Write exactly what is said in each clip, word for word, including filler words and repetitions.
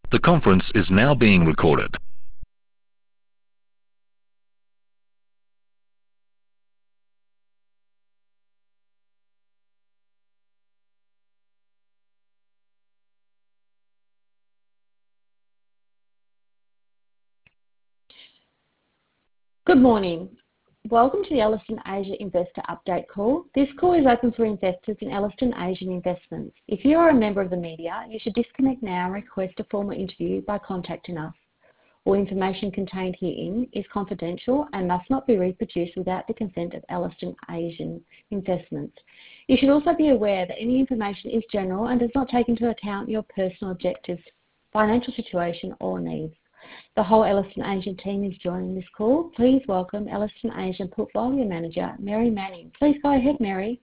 The conference is now being recorded. Good morning. Welcome to the Ellerston Asia Investor Update call. This call is open for investors in Ellerston Asian Investments. If you are a member of the media, you should disconnect now and request a formal interview by contacting us. All information contained herein is confidential and must not be reproduced without the consent of Ellerston Asian Investments. You should also be aware that any information is general and does not take into account your personal objectives, financial situation or needs. The whole Ellerston Asian team is joining this call. Please welcome Ellerston Asian Portfolio Manager, Mary Manning. Please go ahead, Mary.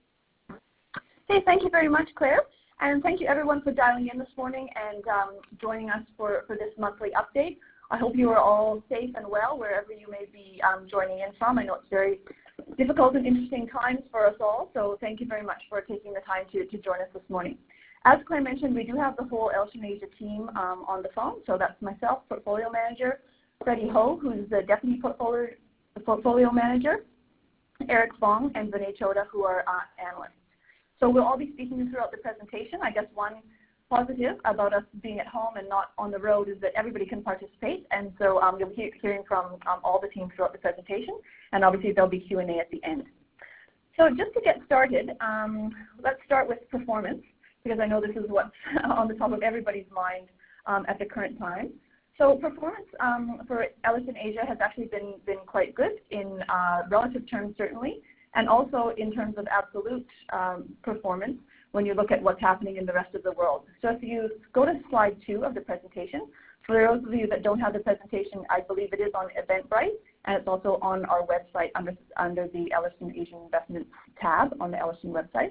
Hey, thank you very much, Claire. And thank you everyone for dialing in this morning and um, joining us for, for this monthly update. I hope you are all safe and well wherever you may be um, joining in from. I know it's very difficult and interesting times for us all, so thank you very much for taking the time to, to join us this morning. As Claire mentioned, we do have the whole Ellerston Asia team um, on the phone. So that's myself, Portfolio Manager, Freddie Ho, who's the Deputy Portfolio, portfolio Manager, Eric Fong, and Vinay Chota, who are uh, analysts. So we'll all be speaking throughout the presentation. I guess one positive about us being at home and not on the road is that everybody can participate. And so um, you'll be hearing from um, all the teams throughout the presentation. And obviously there'll be Q and A at the end. So just to get started, um, let's start with performance, because I know this is what's on the top of everybody's mind um, at the current time. So performance um, for Ellerston Asia has actually been, been quite good in uh, relative terms, certainly, and also in terms of absolute um, performance when you look at what's happening in the rest of the world. So if you go to slide two of the presentation, for those of you that don't have the presentation, I believe it is on Eventbrite, and it's also on our website under, under the Ellerston Asian Investments tab on the Ellerston website.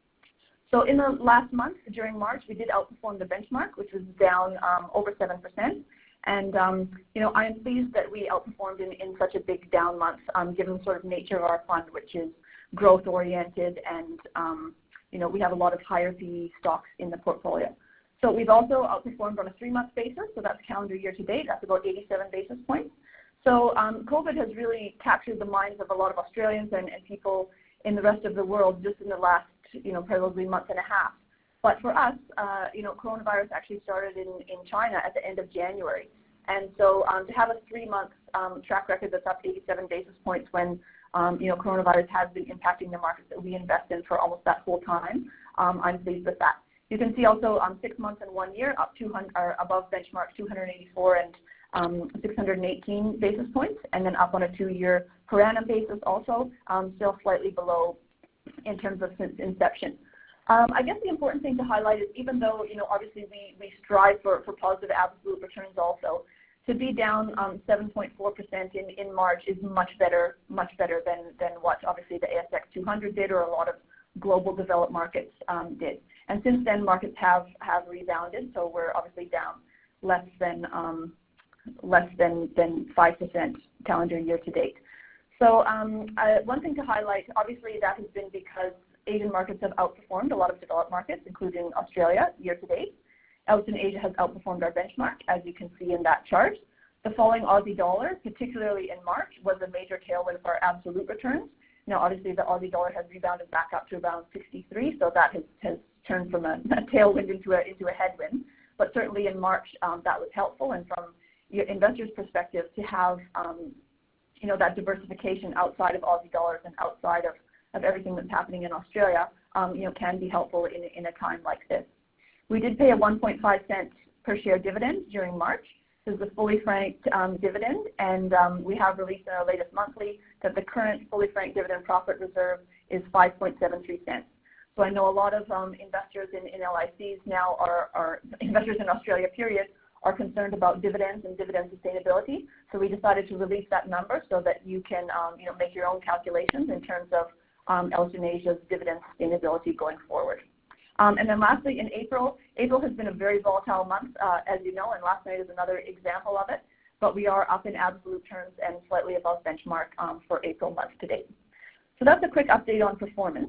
So in the last month, during March, we did outperform the benchmark, which was down um, over seven percent. And, um, you know, I am pleased that we outperformed in, in such a big down month, um, given the sort of nature of our fund, which is growth-oriented, and, um, you know, we have a lot of higher P E stocks in the portfolio. So we've also outperformed on a three-month basis, so that's calendar year to date. That's about eighty-seven basis points. So um, COVID has really captured the minds of a lot of Australians and, and people in the rest of the world just in the last, you know, probably month and a half. But for us, uh, you know, coronavirus actually started in, in China at the end of January. And so um, to have a three-month um, track record that's up eighty-seven basis points when, um, you know, coronavirus has been impacting the markets that we invest in for almost that whole time, um, I'm pleased with that. You can see also um, six months and one year up two hundred, or above benchmark two hundred eighty-four and um, six hundred eighteen basis points, and then up on a two-year per annum basis also, um, still slightly below in terms of since inception. Um, I guess the important thing to highlight is, even though, you know, obviously we, we strive for, for positive absolute returns also, to be down um, seven point four percent in, in March is much better, much better than, than what obviously the A S X two hundred did or a lot of global developed markets um, did. And since then, markets have, have rebounded, so we're obviously down less than, um, less than, than five percent calendar year to date. So um, uh, one thing to highlight, obviously that has been because Asian markets have outperformed a lot of developed markets, including Australia, year to date. Ellerston Asia has outperformed our benchmark, as you can see in that chart. The falling Aussie dollar, particularly in March, was a major tailwind for our absolute returns. Now, obviously, the Aussie dollar has rebounded back up to around sixty-three, so that has, has turned from a, a tailwind into a, into a headwind. But certainly in March, um, that was helpful, and from your investors' perspective, to have um, you know, that diversification outside of Aussie dollars and outside of, of everything that's happening in Australia, um, you know, can be helpful in, in a time like this. We did pay a one point five cent per share dividend during March. This is a fully franked um, dividend, and um, we have released in our latest monthly that the current fully franked dividend profit reserve is five point seven three cents. So I know a lot of um, investors in, in L I Cs now are, are investors in Australia, period, are concerned about dividends and dividend sustainability. So we decided to release that number so that you can, um, you know, make your own calculations in terms of um, Ellerston Asia's dividend sustainability going forward. Um, and then lastly, in April, April has been a very volatile month, uh, as you know, and last night is another example of it. But we are up in absolute terms and slightly above benchmark um, for April month to date. So that's a quick update on performance.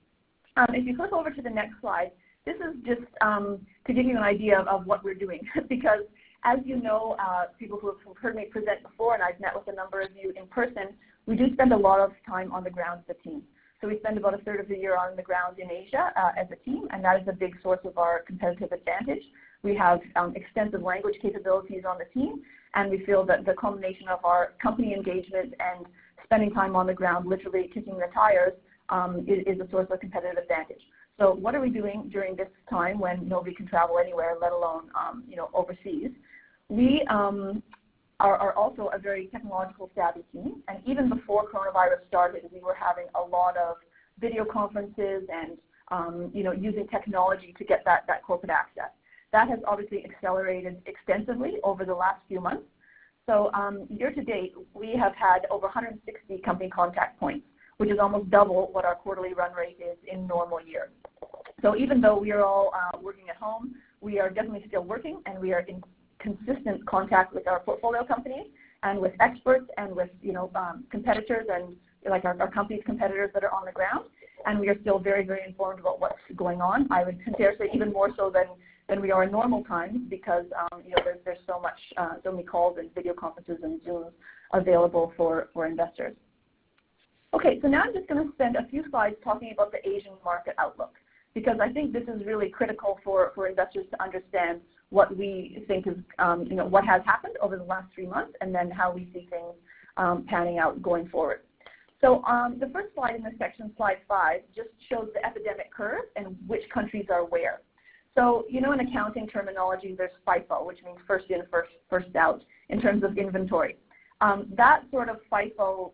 Um, if you click over to the next slide, this is just um, to give you an idea of, of what we're doing, because as you know, uh, people who have heard me present before, and I've met with a number of you in person, we do spend a lot of time on the ground as a team. So we spend about a third of the year on the ground in Asia uh, as a team, and that is a big source of our competitive advantage. We have um, extensive language capabilities on the team, and we feel that the combination of our company engagement and spending time on the ground, literally kicking the tires, um, is, is a source of competitive advantage. So what are we doing during this time when nobody can travel anywhere, let alone um, you know, overseas? We um, are, are also a very technological savvy team, and even before coronavirus started, we were having a lot of video conferences and um, you know, using technology to get that, that corporate access. That has obviously accelerated extensively over the last few months. So um, year to date, we have had over one hundred sixty company contact points, which is almost double what our quarterly run rate is in normal year. So even though we are all uh, working at home, we are definitely still working, and we are in consistent contact with our portfolio companies and with experts and with you know um, competitors and like our, our company's competitors that are on the ground. And we are still very, very informed about what's going on. I would dare say even more so than than we are in normal times, because um, you know there's, there's so much, uh, so many calls and video conferences and Zooms available for, for investors. Okay, so now I'm just going to spend a few slides talking about the Asian market outlook, because I think this is really critical for, for investors to understand what we think is, um, you know, what has happened over the last three months, and then how we see things um, panning out going forward. So um, the first slide in this section, slide five, just shows the epidemic curve and which countries are where. So, you know, in accounting terminology, there's FIFO, which means first in, first, first out, in terms of inventory. Um, that sort of FIFO,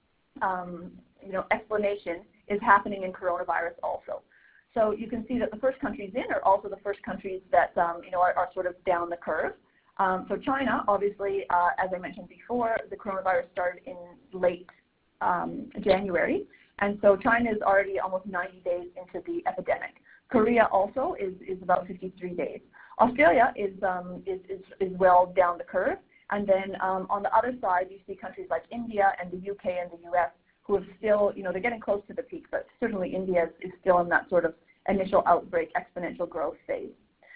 um, you know, explanation is happening in coronavirus also. So you can see that the first countries in are also the first countries that, um, you know, are, are sort of down the curve. Um, so China, obviously, uh, as I mentioned before, the coronavirus started in late um, January. And so China is already almost ninety days into the epidemic. Korea also is, is about fifty-three days. Australia is, um, is, is, is well down the curve. And then um, on the other side, you see countries like India and the U K and the U S who have still, you know, they're getting close to the peak, but certainly India is, is still in that sort of initial outbreak exponential growth phase.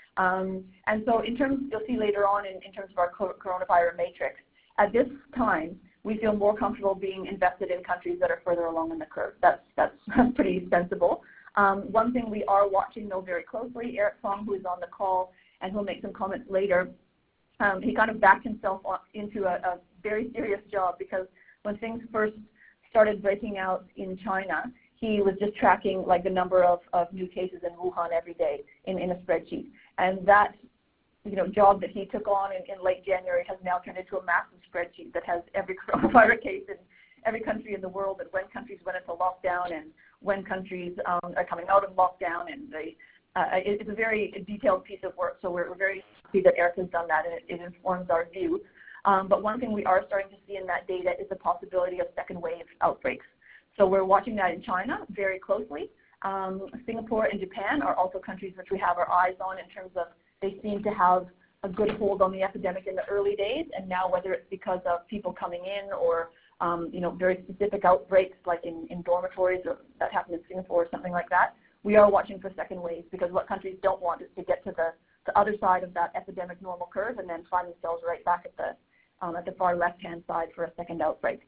Um, and so in terms, you'll see later on in, in terms of our coronavirus matrix, at this time, we feel more comfortable being invested in countries that are further along in the curve. That's, that's pretty sensible. Um, one thing we are watching, though, very closely, Eric Fong, who is on the call and who'll make some comments later, um, he kind of backed himself into a, a very serious job, because when things first started breaking out in China, he was just tracking like the number of, of new cases in Wuhan every day in, in a spreadsheet. And that you know, job that he took on in, in late January has now turned into a massive spreadsheet that has every coronavirus case in every country in the world, and when countries went into lockdown and when countries um, are coming out of lockdown. And they, uh, it, it's a very detailed piece of work, so we're, we're very happy that Eric has done that, and it, it informs our view. Um, but one thing we are starting to see in that data is the possibility of second wave outbreaks. So we're watching that in China very closely. Um, Singapore and Japan are also countries which we have our eyes on in terms of they seem to have a good hold on the epidemic in the early days, and now whether it's because of people coming in or um, you know, very specific outbreaks like in, in dormitories, or that happened in Singapore or something like that, we are watching for second waves, because what countries don't want is to get to the, the other side of that epidemic normal curve and then find themselves right back at the, um, at the far left-hand side for a second outbreak.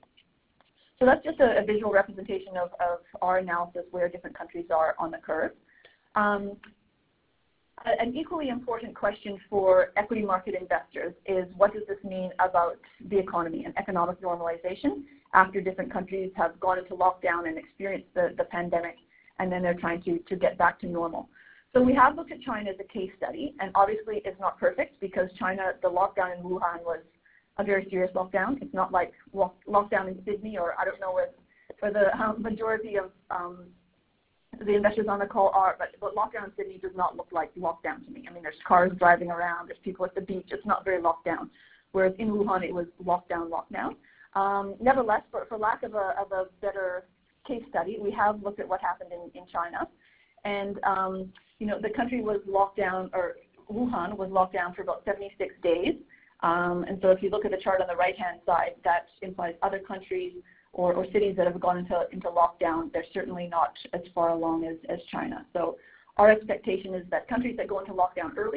So that's just a, a visual representation of, of our analysis where different countries are on the curve. Um, An equally important question for equity market investors is, what does this mean about the economy and economic normalization after different countries have gone into lockdown and experienced the, the pandemic, and then they're trying to, to get back to normal. So we have looked at China as a case study, and obviously it's not perfect, because China, the lockdown in Wuhan was a very serious lockdown. It's not like lock, lockdown in Sydney, or I don't know where, where the um, majority of um, the investors on the call are, but, but lockdown in Sydney does not look like lockdown to me. I mean, there's cars driving around, there's people at the beach, it's not very locked down. Whereas in Wuhan, it was lockdown, lockdown. Um, nevertheless, for, for lack of a, of a better case study, we have looked at what happened in, in China. And, um, you know, the country was locked down, or Wuhan was locked down for about seventy-six days. Um, and so if you look at the chart on the right-hand side, that implies other countries Or, or cities that have gone into, into lockdown. They're certainly not as far along as, as China. So our expectation is that countries that go into lockdown early,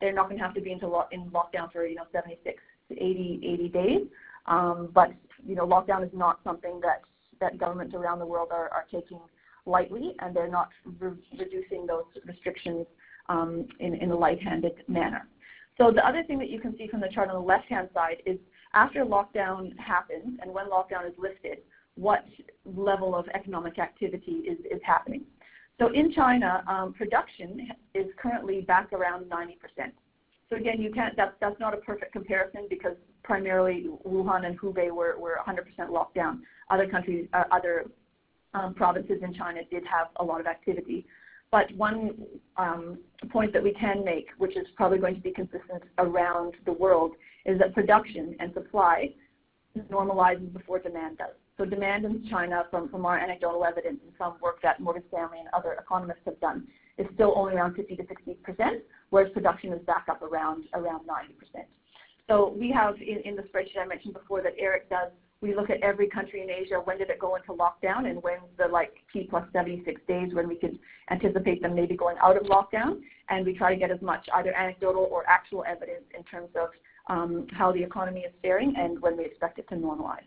they're not going to have to be into lo- in lockdown for, you know, seventy-six to eighty, eighty days. Um, but, you know, lockdown is not something that, that governments around the world are, are taking lightly, and they're not re- reducing those restrictions um, in, in a light-handed manner. So the other thing that you can see from the chart on the left-hand side is after lockdown happens and when lockdown is lifted, what level of economic activity is, is happening. So in China, um, production is currently back around ninety percent. So again, you can't, that's, that's not a perfect comparison because primarily Wuhan and Hubei were, were one hundred percent locked down. Other countries, uh, other um, provinces in China did have a lot of activity. But one um, point that we can make, which is probably going to be consistent around the world, is that production and supply normalizes before demand does. So demand in China, from, from our anecdotal evidence and some work that Morgan Stanley and other economists have done, is still only around fifty to sixty percent, whereas production is back up around, around ninety percent. So we have in, in the spreadsheet I mentioned before that Eric does, we look at every country in Asia, when did it go into lockdown, and when's the like T plus seventy-six days when we could anticipate them maybe going out of lockdown, and we try to get as much either anecdotal or actual evidence in terms of um, how the economy is faring and when we expect it to normalize.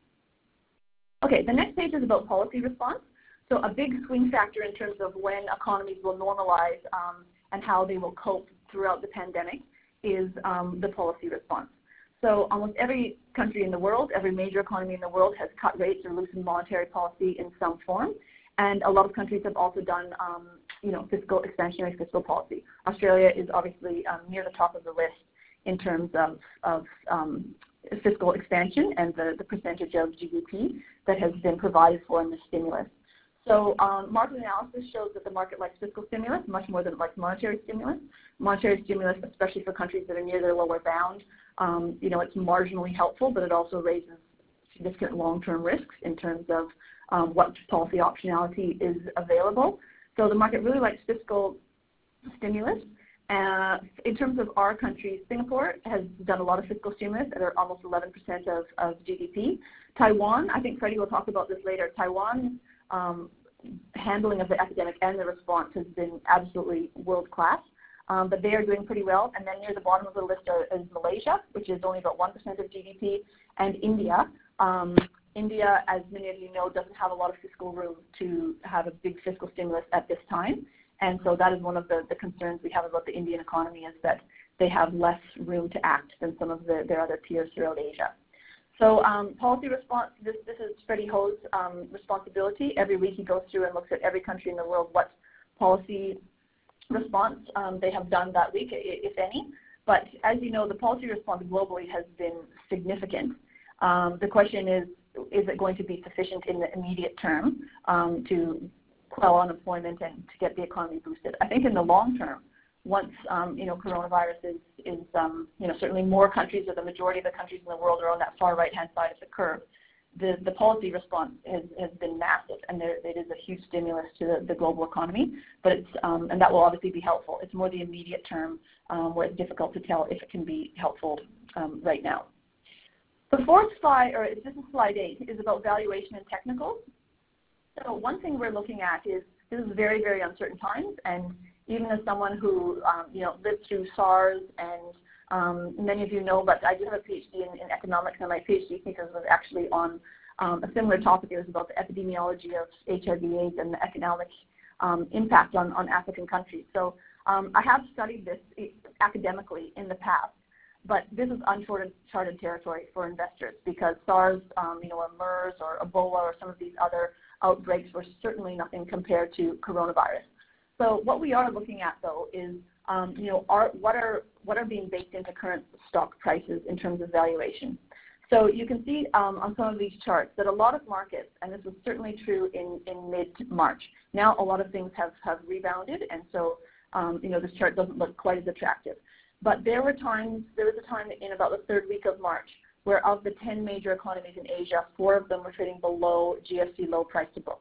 Okay, the next page is about policy response. So a big swing factor in terms of when economies will normalize um, and how they will cope throughout the pandemic is um, the policy response. So almost every country in the world, every major economy in the world has cut rates or loosened monetary policy in some form. And a lot of countries have also done, um, you know, fiscal expansionary fiscal policy. Australia is obviously um, near the top of the list in terms of, of um, fiscal expansion and the, the percentage of G D P that has been provided for in the stimulus. So um, market analysis shows that the market likes fiscal stimulus much more than it likes monetary stimulus. Monetary stimulus, especially for countries that are near their lower bound, um, you know, it's marginally helpful, but it also raises significant long-term risks in terms of um, what policy optionality is available. So the market really likes fiscal stimulus. Uh, in terms of our country, Singapore has done a lot of fiscal stimulus at almost eleven percent of, of G D P. Taiwan, I think Freddie will talk about this later, Taiwan's um, handling of the epidemic and the response has been absolutely world-class, um, but they are doing pretty well. And then near the bottom of the list are, is Malaysia, which is only about one percent of G D P, and India. Um, India, as many of you know, doesn't have a lot of fiscal room to have a big fiscal stimulus at this time. And so that is one of the, the concerns we have about the Indian economy, is that they have less room to act than some of the, their other peers throughout Asia. So um, policy response, this, this is Freddie Ho's um, responsibility. Every week he goes through and looks at every country in the world what policy response um, they have done that week, if any. But as you know, the policy response globally has been significant. Um, the question is, is it going to be sufficient in the immediate term um, to quell unemployment and to get the economy boosted? I think in the long term, once um, you know, coronavirus is, is um, you know, certainly more countries, or the majority of the countries in the world are on that far right-hand side of the curve, the, the policy response has, has been massive, and there, it is a huge stimulus to the, the global economy. But it's, um, and that will obviously be helpful. It's more the immediate term um, where it's difficult to tell if it can be helpful um, right now. The fourth slide, or this is slide eight, is about valuation and technicals. So one thing we're looking at is, this is very, very uncertain times, and even as someone who um, you know, lived through SARS, and um, many of you know, but I do have a PhD in, in economics, and my PhD thesis was actually on um, a similar topic. It was about the epidemiology of H I V AIDS and the economic um, impact on, on African countries. So um, I have studied this academically in the past, but this is uncharted territory for investors, because SARS, um, you know, or MERS or Ebola or some of these other outbreaks were certainly nothing compared to coronavirus. So what we are looking at, though, is um, you know, are, what are what are being baked into current stock prices in terms of valuation. So you can see um, on some of these charts that a lot of markets, and this was certainly true in, in mid-March, now a lot of things have, have rebounded, and so um, you know, this chart doesn't look quite as attractive. But there were times, there was a time in about the third week of March where of the ten major economies in Asia, four of them were trading below G F C low price to books.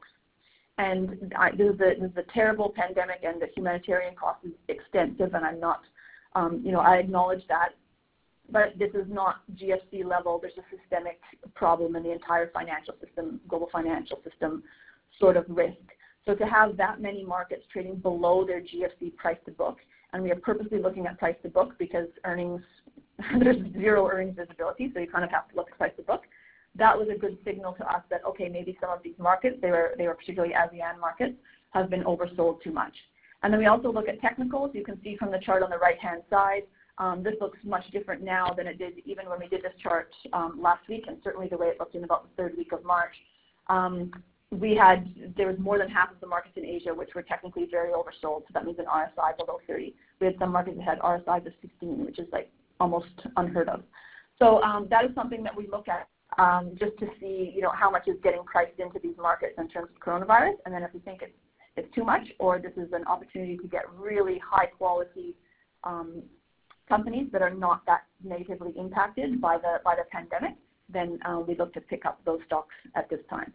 And I, this, is a, this is a terrible pandemic, and the humanitarian cost is extensive, and I'm not, um, you know, I acknowledge that. But this is not G F C level. There's a systemic problem in the entire financial system, global financial system sort of risk. So to have that many markets trading below their G F C price to book, and we are purposely looking at price to book because earnings, there's zero earnings visibility, so you kind of have to look at price to book. That was a good signal to us that, okay, maybe some of these markets, they were, they were particularly ASEAN markets, have been oversold too much. And then we also look at technicals. You can see from the chart on the right-hand side, um, this looks much different now than it did even when we did this chart um, last week, and certainly the way it looked in about the third week of March. Um, we had, there was more than half of the markets in Asia which were technically very oversold, so that means an R S I below thirty. We had some markets that had R S Is of sixteen, which is like almost unheard of. So um, that is something that we look at um, just to see, you know, how much is getting priced into these markets in terms of coronavirus, and then if we think it's, it's too much, or this is an opportunity to get really high quality um, companies that are not that negatively impacted by the, by the pandemic, then uh, we look to pick up those stocks at this time.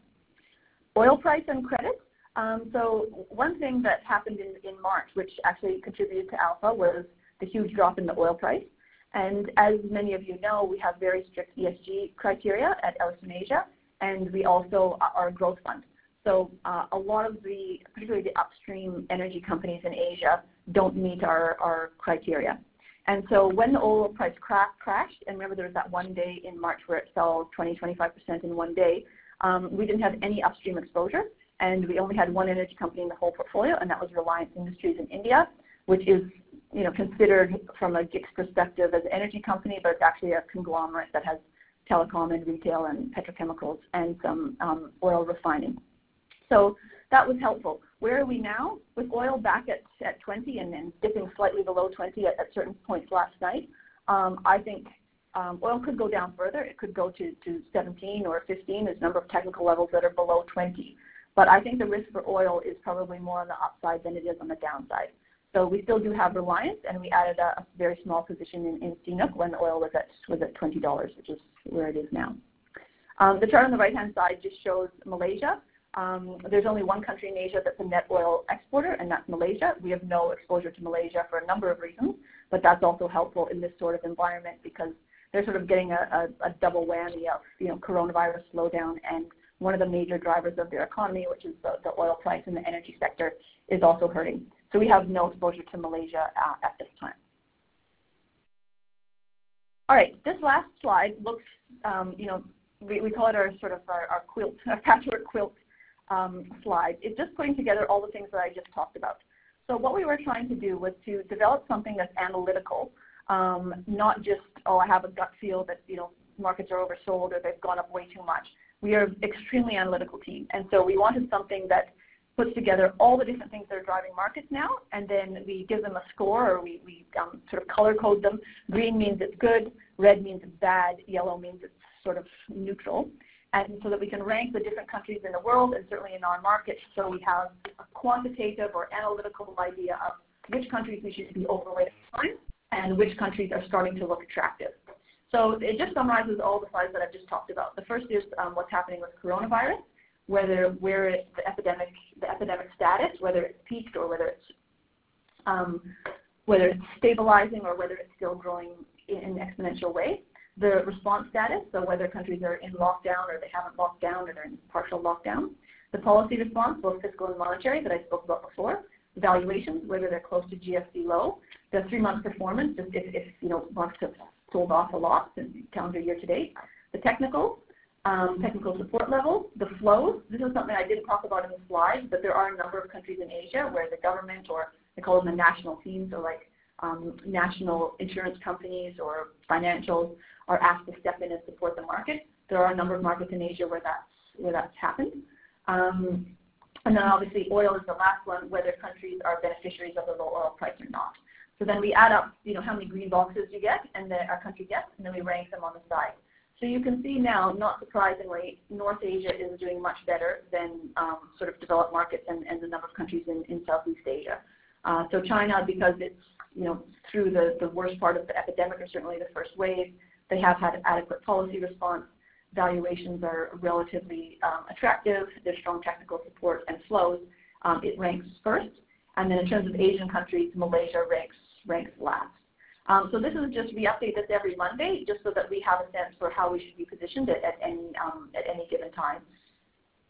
Oil price and credit. Um, so one thing that happened in, in March, which actually contributed to alpha, was the huge drop in the oil price. And as many of you know, we have very strict E S G criteria at Ellerston Asia, and we also are a growth fund. So uh, a lot of the, particularly the upstream energy companies in Asia, don't meet our, our criteria. And so when the oil price cra crashed, and remember there was that one day in March where it fell twenty, twenty-five percent in one day, um, we didn't have any upstream exposure, and we only had one energy company in the whole portfolio, and that was Reliance Industries in India, which is, you know, considered from a G I C's perspective as an energy company, but it's actually a conglomerate that has telecom and retail and petrochemicals and some um, oil refining. So that was helpful. Where are we now? With oil back at, at twenty and then dipping slightly below twenty at, at certain points last night, um, I think um, oil could go down further. It could go to, to seventeen or fifteen. There's a number of technical levels that are below twenty. But I think the risk for oil is probably more on the upside than it is on the downside. So we still do have Reliance, and we added a, a very small position in, in C N O O C when the oil was at, was at twenty dollars, which is where it is now. Um, the chart on the right-hand side just shows Malaysia. Um, there's only one country in Asia that's a net oil exporter, and that's Malaysia. We have no exposure to Malaysia for a number of reasons, but that's also helpful in this sort of environment because they're sort of getting a, a, a double whammy of, you know, coronavirus slowdown, and one of the major drivers of their economy, which is the, the oil price in the energy sector, is also hurting. So we have no exposure to Malaysia uh, at this time. All right, this last slide looks, um, you know, we, we call it our sort of our, our quilt, our patchwork quilt um, slide. It's just putting together all the things that I just talked about. So what we were trying to do was to develop something that's analytical, um, not just, oh, I have a gut feel that, you know, markets are oversold or they've gone up way too much. We are an extremely analytical team, and so we wanted something that puts together all the different things that are driving markets now, and then we give them a score, or we, we um, sort of color code them. Green means it's good, red means it's bad, yellow means it's sort of neutral, and so that we can rank the different countries in the world and certainly in our market, so we have a quantitative or analytical idea of which countries we should be overweight and which countries are starting to look attractive. So it just summarizes all the slides that I've just talked about. The first is um, what's happening with coronavirus, whether where it, the epidemic the epidemic status, whether it's peaked or whether it's um, whether it's stabilizing or whether it's still growing in an exponential way. The response status, so whether countries are in lockdown or they haven't locked down or they're in partial lockdown. The policy response, both fiscal and monetary, that I spoke about before. Valuations, whether they're close to G F C low. The three-month performance, if, if you know markets have sold off a lot in calendar year to date. The technicals, um, technical support levels, the flows. This is something I didn't talk about in the slides, but there are a number of countries in Asia where the government, or they call them the national teams, so like um, national insurance companies or financials, are asked to step in and support the market. There are a number of markets in Asia where that's where that's happened. Um, and then obviously oil is the last one, whether countries are beneficiaries of the low oil price or not. So then we add up, you know, how many green boxes you get and then our country gets, and then we rank them on the side. So you can see now, not surprisingly, North Asia is doing much better than um, sort of developed markets and, and the number of countries in, in Southeast Asia. Uh, so China, because it's, you know, through the, the worst part of the epidemic, or certainly the first wave, they have had adequate policy response. Valuations are relatively um, attractive. There's strong technical support and flows. Um, it ranks first. And then in terms of Asian countries, Malaysia ranks ranks last. Um, so this is just, we update this every Monday just so that we have a sense for how we should be positioned at, at, any, um, at any given time,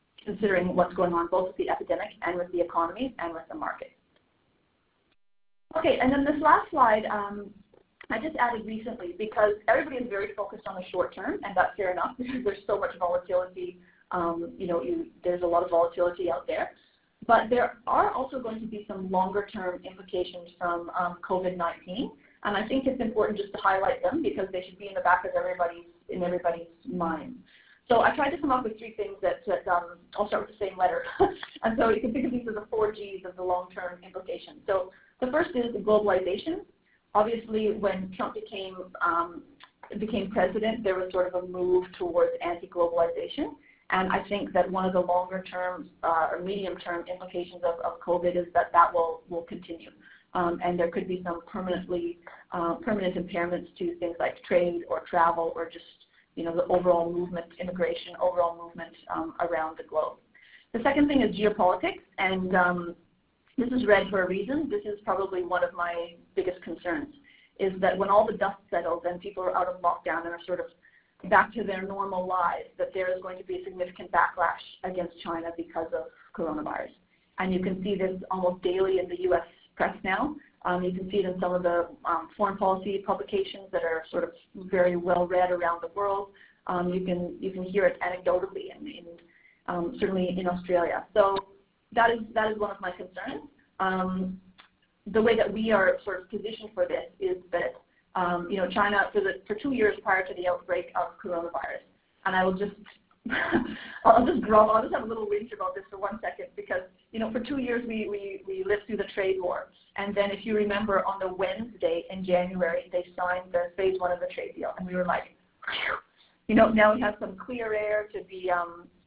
considering what's going on both with the epidemic and with the economy and with the market. Okay, and then this last slide, um, I just added recently because everybody is very focused on the short term, and that's fair enough because there's so much volatility. Um, you know, you, there's a lot of volatility out there. But there are also going to be some longer-term implications from um, COVID nineteen, and I think it's important just to highlight them because they should be in the back of everybody's in everybody's mind. So I tried to come up with three things that, that um, I'll start with the same letter, and so you can think of these as the four G's of the long-term implications. So the first is globalization. Obviously, when Trump became um, became president, there was sort of a move towards anti-globalization. And I think that one of the longer term uh, or medium term implications of, of COVID is that that will, will continue. Um, and there could be some permanently uh, permanent impairments to things like trade or travel or just, you know, the overall movement, immigration, overall movement um, around the globe. The second thing is geopolitics, and um, this is red for a reason. This is probably one of my biggest concerns, is that when all the dust settles and people are out of lockdown and are sort of back to their normal lives, that there is going to be a significant backlash against China because of coronavirus. And you can see this almost daily in the U S press now. Um, you can see it in some of the um, foreign policy publications that are sort of very well read around the world. Um, you can you can hear it anecdotally in, in um, certainly in Australia. So that is that is one of my concerns. Um, the way that we are sort of positioned for this is that Um, you know, China, for, the, for two years prior to the outbreak of coronavirus, and I will just, I'll just draw, I'll just have a little whinge about this for one second because, you know, for two years we, we, we lived through the trade war. And then if you remember on the Wednesday in January, they signed the phase one of the trade deal. And we were like, whew, you know, now we have some clear air to be, um,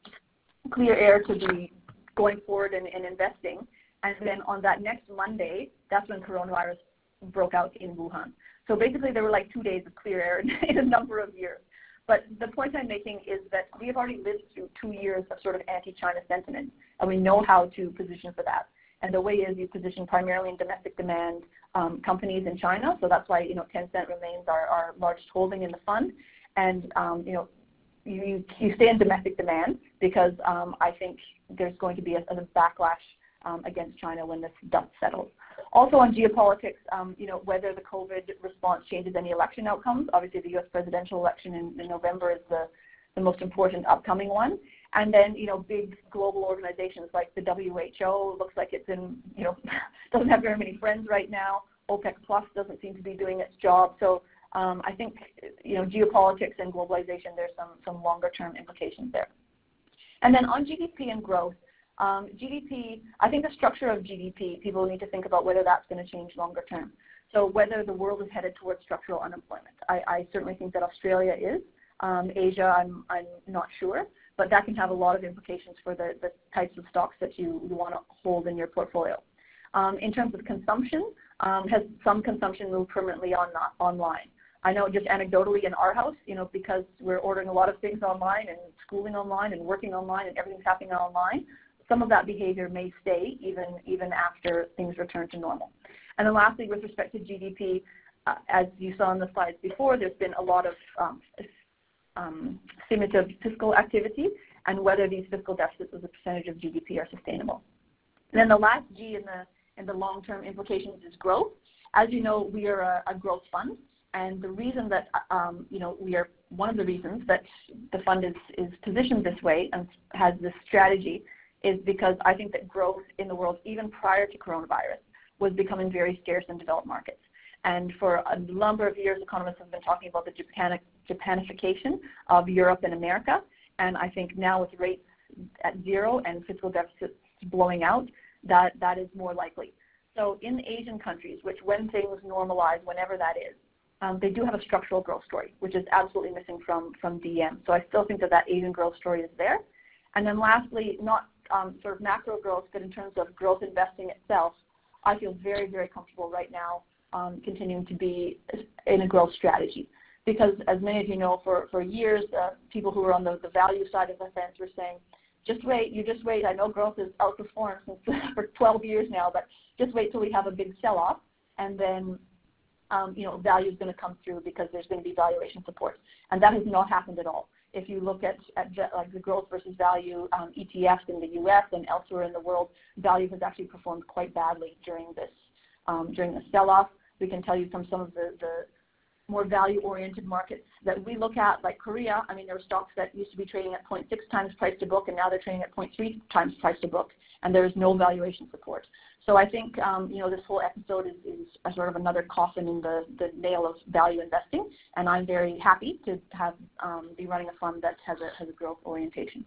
clear air to be going forward and, and investing. And then on that next Monday, that's when coronavirus broke out in Wuhan. So basically, there were like two days of clear air in a number of years. But the point I'm making is that we have already lived through two years of sort of anti-China sentiment, and we know how to position for that. And the way is you position primarily in domestic demand um, companies in China. So that's why, you know, Tencent remains our, our largest holding in the fund. And, um, you know, you, you stay in domestic demand because um, I think there's going to be a, a backlash um, against China when this dust settles. Also on geopolitics, um, you know, whether the COVID response changes any election outcomes. Obviously, the U S presidential election in, in November is the, the most important upcoming one. And then, you know, big global organizations like the W H O looks like it's in, you know, doesn't have very many friends right now. OPEC Plus doesn't seem to be doing its job. So um, I think, you know, geopolitics and globalization, there's some, some longer term implications there. And then on G D P and growth, Um, G D P, I think the structure of G D P, people need to think about whether that's going to change longer term. So whether the world is headed towards structural unemployment. I, I certainly think that Australia is. Um, Asia, I'm, I'm not sure, but that can have a lot of implications for the, the types of stocks that you, you want to hold in your portfolio. Um, in terms of consumption, um, has some consumption moved permanently on, not online? I know just anecdotally in our house, you know, because we're ordering a lot of things online and schooling online and working online and everything's happening online, some of that behavior may stay even, even after things return to normal. And then lastly, with respect to G D P, uh, as you saw in the slides before, there's been a lot of um, um, stimulative fiscal activity and whether these fiscal deficits as a percentage of G D P are sustainable. And then the last G in the, in the long-term implications is growth. As you know, we are a, a growth fund. And the reason that, um, you know, we are, one of the reasons that the fund is, is positioned this way and has this strategy is because I think that growth in the world, even prior to coronavirus, was becoming very scarce in developed markets. And for a number of years, economists have been talking about the Japanic, Japanification of Europe and America. And I think now with rates at zero and fiscal deficits blowing out, that, that is more likely. So in the Asian countries, which when things normalize, whenever that is, um, they do have a structural growth story, which is absolutely missing from, from D M. So I still think that that Asian growth story is there. And then lastly, not Um, sort of macro growth, but in terms of growth investing itself, I feel very, very comfortable right now um, continuing to be in a growth strategy. Because as many of you know, for, for years, uh, people who were on the, the value side of the fence were saying, just wait, you just wait. I know growth has outperformed since for twelve years now, but just wait till we have a big sell-off, and then um, you know, value is going to come through because there's going to be valuation support. And that has not happened at all. If you look at, at like the growth versus value um, E T Fs in the U S and elsewhere in the world, value has actually performed quite badly during this um, during the sell-off. We can tell you from some of the, the more value-oriented markets that we look at, like Korea. I mean, there were stocks that used to be trading at zero point six times price to book, and now they're trading at zero point three times price to book, and there is no valuation support. So I think, um, you know, this whole episode is, is a sort of another coffin in the, the nail of value investing, and I'm very happy to have um, be running a fund that has a, has a growth orientation.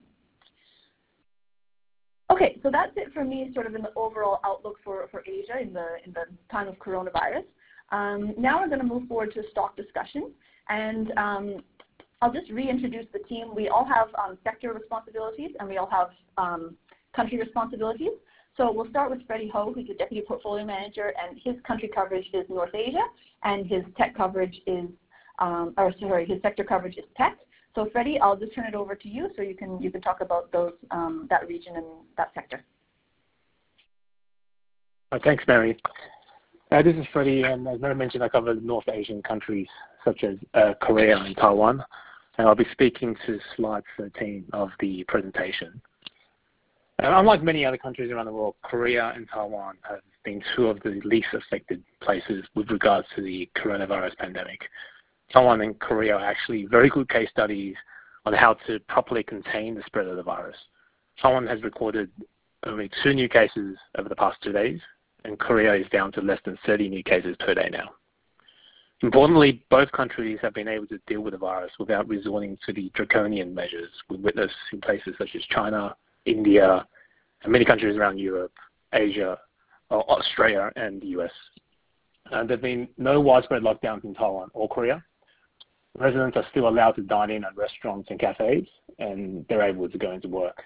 Okay, so that's it for me, sort of in the overall outlook for, for Asia in the, in the time of coronavirus. Um, now we're going to move forward to stock discussion, and um, I'll just reintroduce the team. We all have um, sector responsibilities, and we all have um, country responsibilities. So we'll start with Freddie Ho, who's the Deputy Portfolio Manager, and his country coverage is North Asia, and his tech coverage is, um, or sorry, his sector coverage is tech. So Freddie, I'll just turn it over to you so you can you can talk about those um, that region and that sector. Uh, thanks, Mary. Uh, this is Freddie, and as Mary mentioned, I cover North Asian countries such as uh, Korea and Taiwan, and I'll be speaking to slide thirteen of the presentation. Uh, unlike many other countries around the world, Korea and Taiwan have been two of the least affected places with regards to the coronavirus pandemic. Taiwan and Korea are actually very good case studies on how to properly contain the spread of the virus. Taiwan has recorded only two new cases over the past two days, and Korea is down to less than thirty new cases per day now. Importantly, both countries have been able to deal with the virus without resorting to the draconian measures we witness in places such as China, India, and many countries around Europe, Asia, or Australia, and the U S. Uh, there have been no widespread lockdowns in Taiwan or Korea. Residents are still allowed to dine in at restaurants and cafes, and they're able to go into work.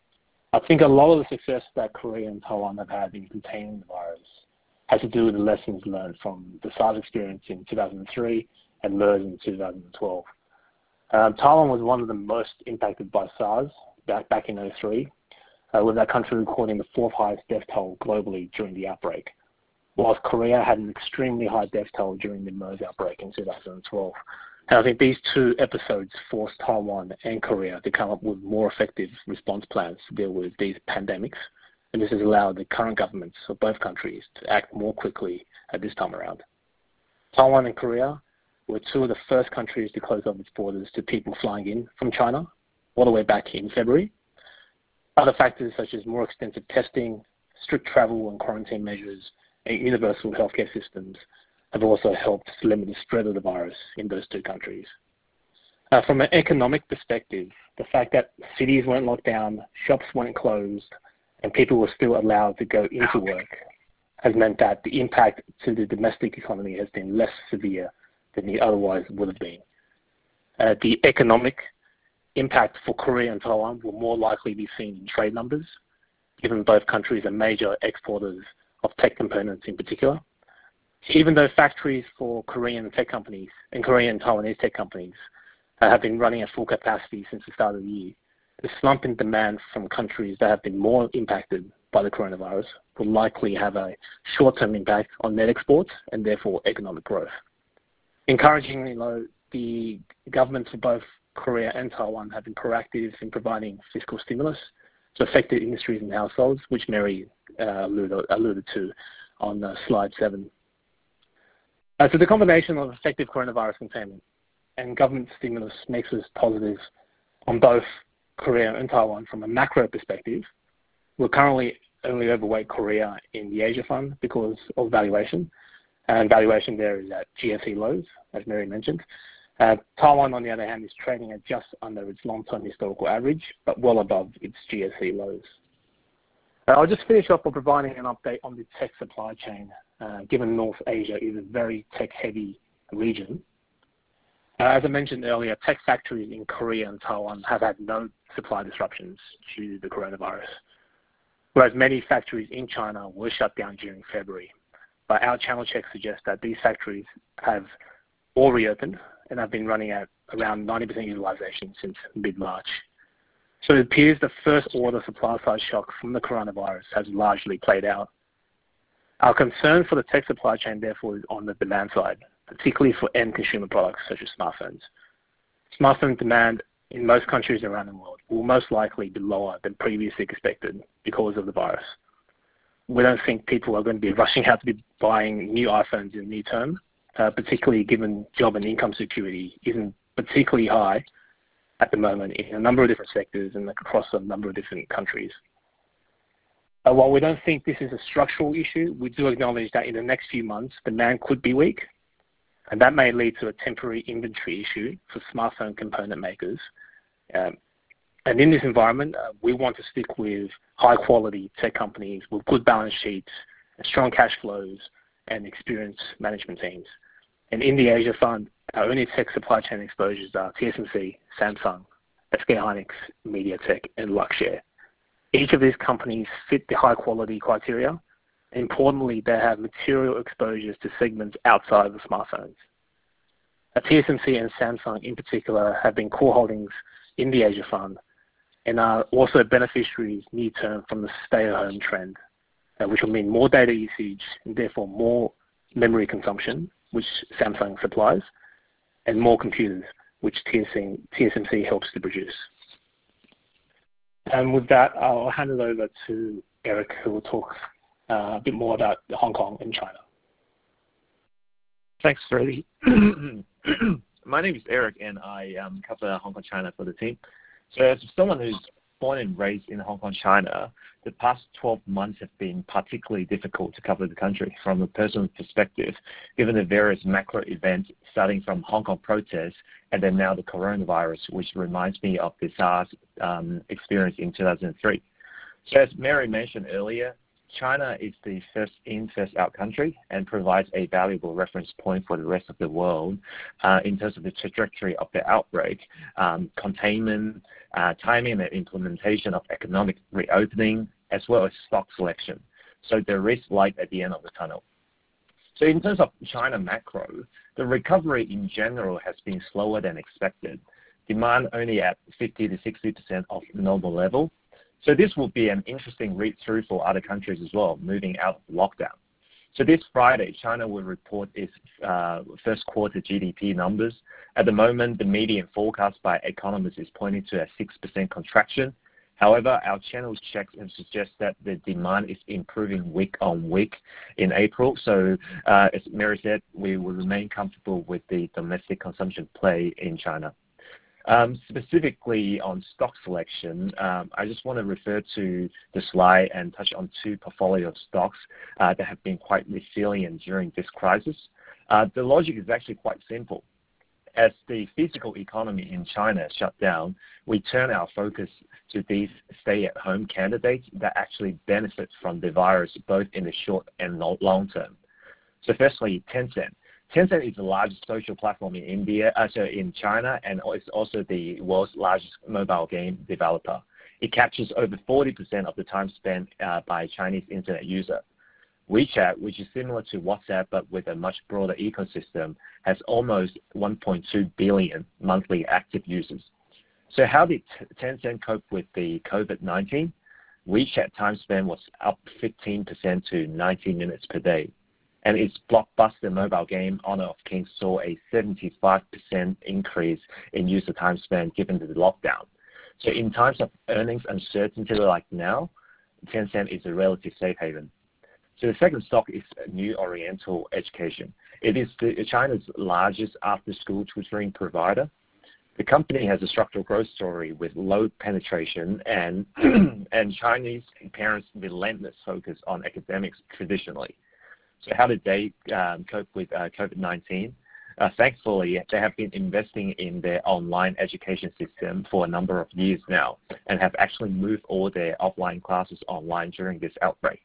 I think a lot of the success that Korea and Taiwan have had in containing the virus has to do with the lessons learned from the SARS experience in two thousand three and MERS in two thousand twelve. Um, Taiwan was one of the most impacted by SARS back, back in oh three, uh, with that country recording the fourth highest death toll globally during the outbreak, whilst Korea had an extremely high death toll during the MERS outbreak in two thousand twelve. And I think these two episodes forced Taiwan and Korea to come up with more effective response plans to deal with these pandemics, and this has allowed the current governments of both countries to act more quickly at this time around. Taiwan and Korea were two of the first countries to close off its borders to people flying in from China all the way back in February. Other factors such as more extensive testing, strict travel and quarantine measures, and universal healthcare systems have also helped to limit the spread of the virus in those two countries. Uh, from an economic perspective, the fact that cities weren't locked down, shops weren't closed, and people were still allowed to go into work has meant that the impact to the domestic economy has been less severe than it otherwise would have been. Uh, the economic impact for Korea and Taiwan will more likely be seen in trade numbers, given both countries are major exporters of tech components in particular. Even though factories for Korean tech companies and Korean and Taiwanese tech companies uh, have been running at full capacity since the start of the year, the slump in demand from countries that have been more impacted by the coronavirus will likely have a short-term impact on net exports and therefore economic growth. Encouragingly, though, the governments of both Korea and Taiwan have been proactive in providing fiscal stimulus to affected industries and households, which Mary uh, alluded, alluded to on uh, slide seven. Uh, so the combination of effective coronavirus containment and government stimulus makes us positive on both Korea and Taiwan from a macro perspective. We're currently only overweight Korea in the Asia Fund because of valuation, and valuation there is at G S E lows, as Mary mentioned. Uh, Taiwan, on the other hand, is trading at just under its long-term historical average, but well above its G S E lows. Uh, I'll just finish off by providing an update on the tech supply chain, uh, given North Asia is a very tech-heavy region. Uh, as I mentioned earlier, tech factories in Korea and Taiwan have had no supply disruptions due to the coronavirus, whereas many factories in China were shut down during February. But our channel checks suggest that these factories have all reopened and have been running at around ninety percent utilization since mid-March. So it appears the first order supply-side shock from the coronavirus has largely played out. Our concern for the tech supply chain, therefore, is on the demand side, particularly for end consumer products such as smartphones. Smartphone demand in most countries around the world will most likely be lower than previously expected because of the virus. we don't think people are going to be rushing out to be buying new iPhones in the near term, uh, particularly given job and income security isn't particularly high at the moment in a number of different sectors and across a number of different countries. Uh, while we don't think this is a structural issue, we do acknowledge that in the next few months, demand could be weak, and that may lead to a temporary inventory issue for smartphone component makers. Um, and in this environment, uh, we want to stick with high-quality tech companies with good balance sheets, and strong cash flows, and experienced management teams. And in the Asia Fund, our only tech supply chain exposures are T S M C, Samsung, S K Hynix, MediaTek, and Luxshare. Each of these companies fit the high-quality criteria. Importantly, they have material exposures to segments outside of the smartphones. Uh, T S M C and Samsung in particular have been core holdings in the Asia Fund and are also beneficiaries near-term from the stay-at-home trend, uh, which will mean more data usage and therefore more memory consumption, which Samsung supplies, and more computers, which T S M C helps to produce. And with that, I'll hand it over to Eric, who will talk uh, a bit more about Hong Kong and China. Thanks, Freddie. My name is Eric, and I um, cover Hong Kong, China for the team. So as someone who's born and raised in Hong Kong, China, the past twelve months have been particularly difficult to cover the country from a personal perspective, given the various macro events starting from Hong Kong protests and then now the coronavirus, which reminds me of the SARS um, experience in two thousand three. So as Mary mentioned earlier, China is the first in, first out country and provides a valuable reference point for the rest of the world uh, in terms of the trajectory of the outbreak, um, containment, uh, timing and implementation of economic reopening, as well as stock selection. So there is light at the end of the tunnel. So in terms of China macro, the recovery in general has been slower than expected. Demand only at fifty to sixty percent of normal level. So this will be an interesting read-through for other countries as well, moving out of lockdown. So this Friday, China will report its uh, first quarter G D P numbers. At the moment, the median forecast by economists is pointing to a six percent contraction. However, our channel checks and suggest that the demand is improving week on week in April. So uh, as Mary said, we will remain comfortable with the domestic consumption play in China. Um, specifically on stock selection, um, I just want to refer to the slide and touch on two portfolio stocks uh, that have been quite resilient during this crisis. Uh, the logic is actually quite simple. As the physical economy in China shut down, we turn our focus to these stay-at-home candidates that actually benefit from the virus both in the short and long term. So firstly, Tencent. Tencent is the largest social platform in India, uh, so in China, and it's also the world's largest mobile game developer. It captures over forty percent of the time spent uh, by Chinese internet users. WeChat, which is similar to WhatsApp but with a much broader ecosystem, has almost one point two billion monthly active users. So how did Tencent cope with the COVID nineteen? WeChat time spent was up fifteen percent to ninety minutes per day. And its blockbuster mobile game, Honor of Kings, saw a seventy-five percent increase in user time spent given the lockdown. So in times of earnings uncertainty like now, Tencent is a relative safe haven. So the second stock is New Oriental Education. It is the, China's largest after-school tutoring provider. The company has a structural growth story with low penetration and, and Chinese parents' relentless focus on academics traditionally. So how did they um, cope with uh, COVID nineteen? Uh, thankfully, they have been investing in their online education system for a number of years now and have actually moved all their offline classes online during this outbreak.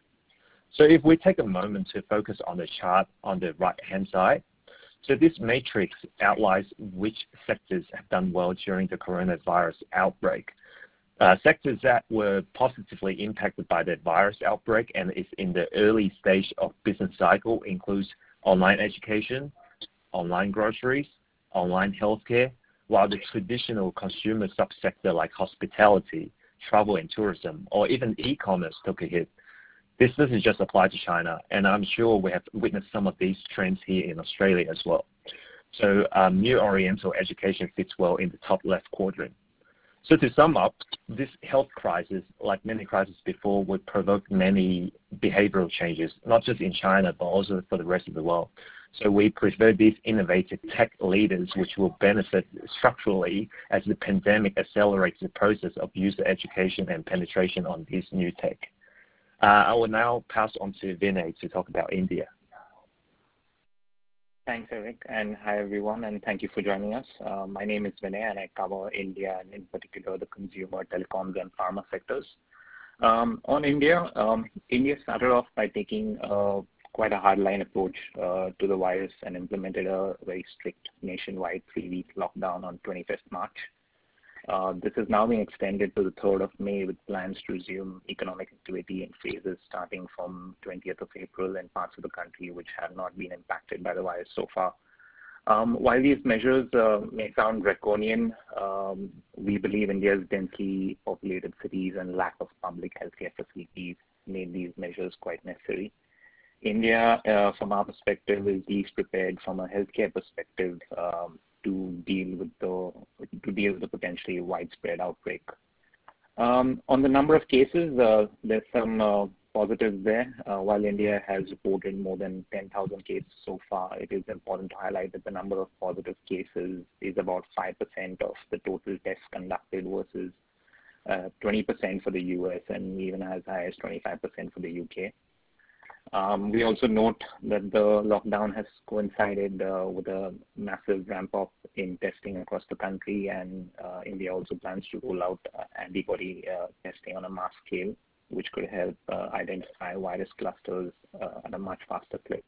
So if we take a moment to focus on the chart on the right-hand side, so this matrix outlines which sectors have done well during the coronavirus outbreak. Uh, sectors that were positively impacted by the virus outbreak and is in the early stage of business cycle includes online education, online groceries, online healthcare, while the traditional consumer subsector like hospitality, travel and tourism, or even e-commerce took a hit. This doesn't just apply to China, and I'm sure we have witnessed some of these trends here in Australia as well. So um, New Oriental Education fits well in the top left quadrant. So to sum up, this health crisis, like many crises before, would provoke many behavioral changes, not just in China, but also for the rest of the world. So we prefer these innovative tech leaders, which will benefit structurally as the pandemic accelerates the process of user education and penetration on these new tech. Uh, I will now pass on to Vinay to talk about India. Thanks, Eric, and hi everyone, and thank you for joining us. Uh, my name is Vinay, and I cover India and in particular the consumer, telecoms, and pharma sectors. Um, on India, um, India started off by taking uh, quite a hardline approach uh, to the virus and implemented a very strict nationwide three-week lockdown on twenty-fifth March. Uh, this is now being extended to the third of May with plans to resume economic activity in phases starting from twentieth of April in parts of the country which have not been impacted by the virus so far. Um, while these measures uh, may sound draconian, um, we believe India's densely populated cities and lack of public healthcare facilities made these measures quite necessary. India, uh, from our perspective, is least prepared from a healthcare perspective um, to deal with the to deal with the potentially widespread outbreak. Um, on the number of cases, uh, there's some uh, positives there. Uh, while India has reported more than ten thousand cases so far, it is important to highlight that the number of positive cases is about five percent of the total tests conducted versus uh, twenty percent for the U S and even as high as twenty-five percent for the U K. Um, we also note that the lockdown has coincided uh, with a massive ramp up in testing across the country, and uh, India also plans to roll out uh, antibody uh, testing on a mass scale, which could help uh, identify virus clusters uh, at a much faster clip.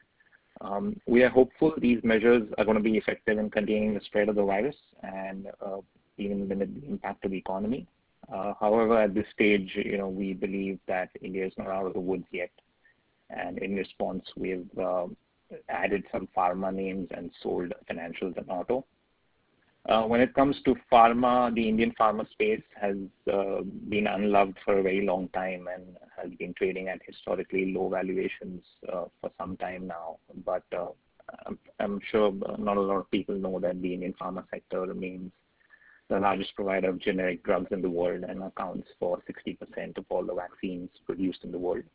Um, we are hopeful these measures are going to be effective in containing the spread of the virus and uh, even limit the impact of the economy. Uh, however, at this stage, you know, we believe that India is not out of the woods yet. And in response, we've uh, added some pharma names and sold financials and auto. Uh, when it comes to pharma, the Indian pharma space has uh, been unloved for a very long time and has been trading at historically low valuations uh, for some time now. But uh, I'm, I'm sure not a lot of people know that the Indian pharma sector remains the largest provider of generic drugs in the world and accounts for sixty percent of all the vaccines produced in the world.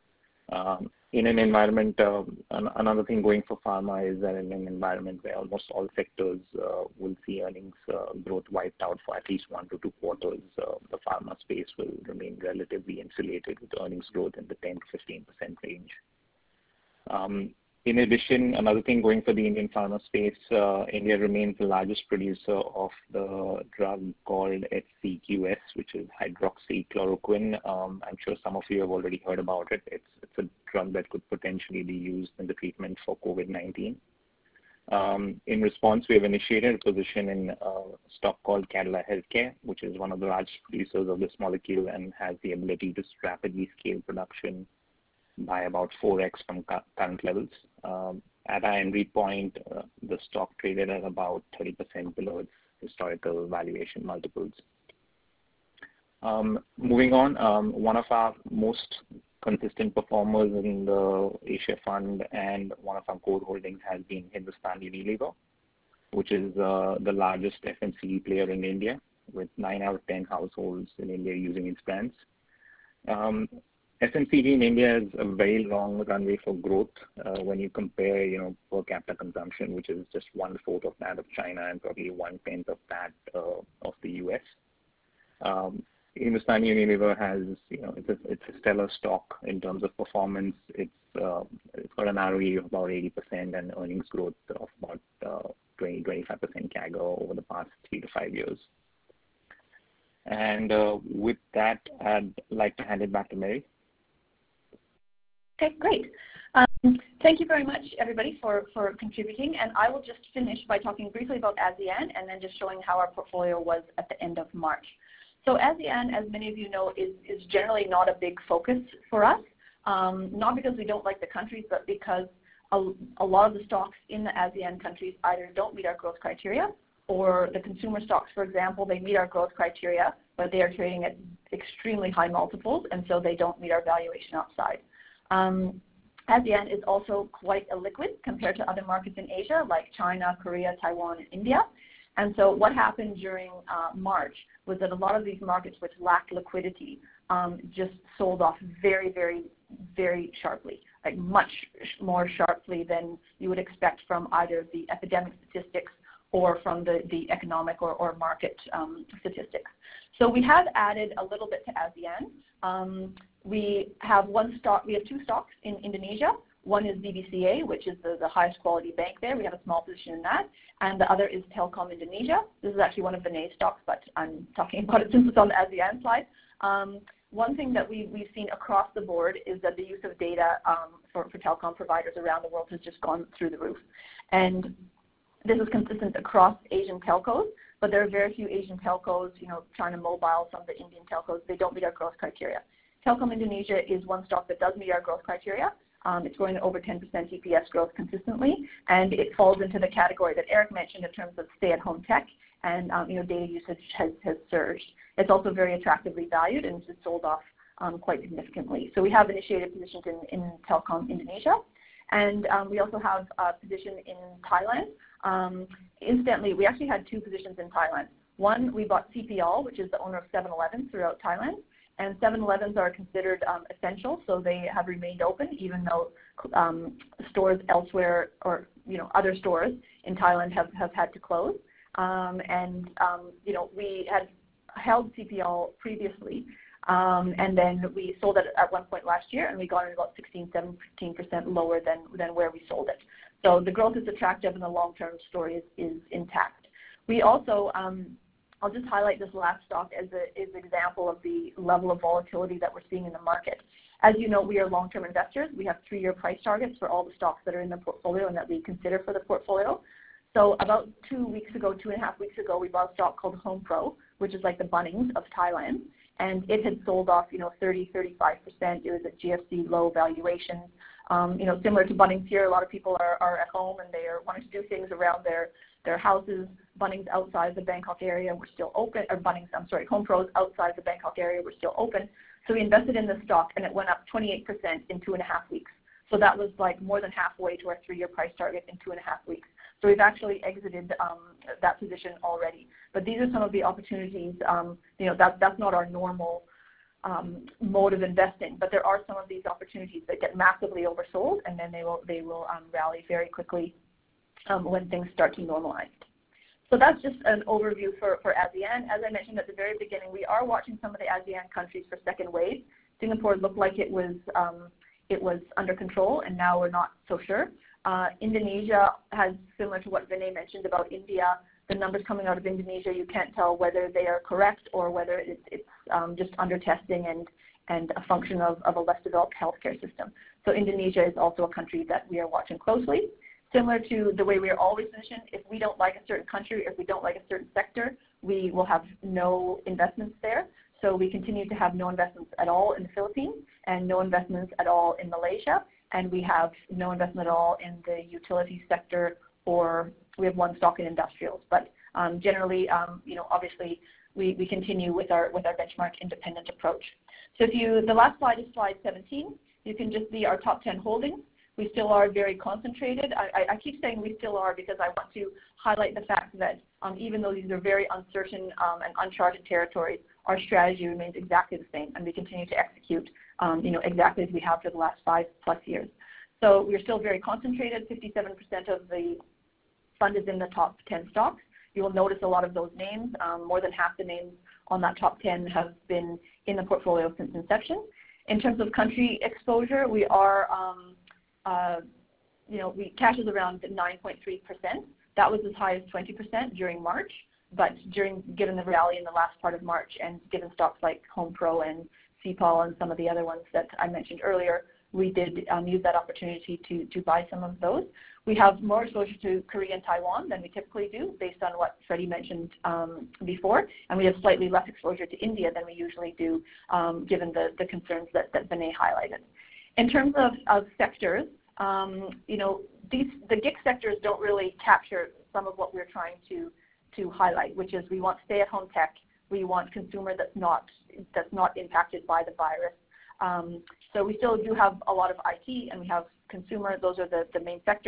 Um, in an environment, uh, an another thing going for pharma is that in an environment where almost all sectors uh, will see earnings uh, growth wiped out for at least one to two quarters, uh, the pharma space will remain relatively insulated with earnings growth in the ten to fifteen percent range. Um, in addition, another thing going for the Indian pharma space, uh, India remains the largest producer of the drug called H C Q S, which is hydroxychloroquine. Um, I'm sure some of you have already heard about it. It's, it's a drug that could potentially be used in the treatment for COVID nineteen. Um, in response, we have initiated a position in a stock called Cadila Healthcare, which is one of the largest producers of this molecule and has the ability to rapidly scale production by about four X from current levels. Um, at our entry point, uh, the stock traded at about thirty percent below its historical valuation multiples. Um, moving on, um, one of our most consistent performers in the Asia Fund and one of our core holdings has been Hindustan Unilever, which is uh, the largest F M C G player in India, with nine out of ten households in India using its brands. Um, F M C G in India has a very long runway for growth uh, when you compare, you know, per capita consumption, which is just one fourth of that of China and probably one tenth of that uh, of the U S. Um, Hindustan Unilever has, you know, it's a, it's a stellar stock in terms of performance. It's uh, it's got an R O E of about eighty percent and earnings growth of about uh, twenty to twenty-five percent C A G R over the past three to five years. And uh, with that, I'd like to hand it back to Mary. Okay, great. Um, thank you very much, everybody, for, for contributing. And I will just finish by talking briefly about ASEAN and then just showing how our portfolio was at the end of March. So ASEAN, as many of you know, is, is generally not a big focus for us, um, not because we don't like the countries, but because a, a lot of the stocks in the ASEAN countries either don't meet our growth criteria, or the consumer stocks, for example, they meet our growth criteria, but they are trading at extremely high multiples, and so they don't meet our valuation upside. Um, ASEAN is also quite illiquid compared to other markets in Asia, like China, Korea, Taiwan, and India. And so what happened during uh, March was that a lot of these markets which lacked liquidity um, just sold off very, very, very sharply, like much more sharply than you would expect from either the epidemic statistics or from the, the economic or, or market um, statistics. So we have added a little bit to ASEAN. Um, we have one stock, we have two stocks in Indonesia. One is B B C A, which is the, the highest quality bank there. We have a small position in that. And the other is Telkom Indonesia. This is actually one of Vinay's stocks, but I'm talking about it since it's on the ASEAN slide. Um, one thing that we, we've seen across the board is that the use of data um, for, for telecom providers around the world has just gone through the roof. And this is consistent across Asian telcos, but there are very few Asian telcos, you know, China Mobile, some of the Indian telcos, they don't meet our growth criteria. Telkom Indonesia is one stock that does meet our growth criteria. Um, it's growing at over ten percent E P S growth consistently, and it falls into the category that Eric mentioned in terms of stay-at-home tech, and um, you know, data usage has, has surged. It's also very attractively valued and it's sold off um, quite significantly. So we have initiated positions in, in Telkom Indonesia, and um, we also have a position in Thailand. Um, incidentally, we actually had two positions in Thailand. One, we bought C P L, which is the owner of seven eleven throughout Thailand. And seven elevens are considered um, essential, so they have remained open even though um, stores elsewhere, or you know, other stores in Thailand have, have had to close. Um, and um, you know, we had held C P L previously, um, and then we sold it at one point last year, and we got it about sixteen, seventeen percent lower than than where we sold it. So the growth is attractive, and the long-term story is, is intact. We also um, I'll just highlight this last stock as, a, as an example of the level of volatility that we're seeing in the market. As you know, we are long-term investors. We have three-year price targets for all the stocks that are in the portfolio and that we consider for the portfolio. So about two weeks ago, two and a half weeks ago, we bought a stock called HomePro, which is like the Bunnings of Thailand. And it had sold off, you know, thirty, thirty-five percent. It was at G F C low valuations. Um, you know, similar to Bunnings here, a lot of people are, are at home and they are wanting to do things around their their houses. Bunnings outside the Bangkok area were still open, or Bunnings, I'm sorry, HomePros outside the Bangkok area were still open. So we invested in the stock, and it went up twenty-eight percent in two and a half weeks. So that was like more than halfway to our three-year price target in two and a half weeks. So we've actually exited um, that position already. But these are some of the opportunities. Um, you know, that, that's not our normal um, mode of investing, but there are some of these opportunities that get massively oversold, and then they will they will um, rally very quickly um, when things start to normalize. So that's just an overview for, for ASEAN. As I mentioned at the very beginning, we are watching some of the ASEAN countries for second wave. Singapore looked like it was um, it was under control, and now we're not so sure. Uh, Indonesia has, similar to what Vinay mentioned about India, the numbers coming out of Indonesia, you can't tell whether they are correct or whether it's, it's um, just under testing and, and a function of, of a less developed healthcare system. So Indonesia is also a country that we are watching closely. Similar to the way we are always positioned, if we don't like a certain country, if we don't like a certain sector, we will have no investments there. So we continue to have no investments at all in the Philippines and no investments at all in Malaysia. And we have no investment at all in the utility sector, or we have one stock in industrials. But um, generally, um, you know, obviously, we, we continue with our with our benchmark independent approach. So if you, the last slide is slide seventeen. You can just see our top ten holdings. We still are very concentrated. I, I keep saying we still are because I want to highlight the fact that um, even though these are very uncertain um, and uncharted territories, our strategy remains exactly the same, and we continue to execute um, you know, exactly as we have for the last five plus years. So we're still very concentrated. fifty-seven percent of the fund is in the top ten stocks. You will notice a lot of those names. Um, more than half the names on that top ten have been in the portfolio since inception. In terms of country exposure, we are um, Uh, you know, we, cash is around nine point three percent. That was as high as twenty percent during March, but during, given the rally in the last part of March and given stocks like HomePro and C P A L and some of the other ones that I mentioned earlier, we did um, use that opportunity to, to buy some of those. We have more exposure to Korea and Taiwan than we typically do based on what Freddie mentioned um, before, and we have slightly less exposure to India than we usually do um, given the, the concerns that, that Vinay highlighted. In terms of, of sectors, um, you know, these, the G I C sectors don't really capture some of what we're trying to, to highlight, which is we want stay-at-home tech, we want consumer that's not, that's not impacted by the virus. Um, so we still do have a lot of I T, and we have consumer. Those are the, the main sectors.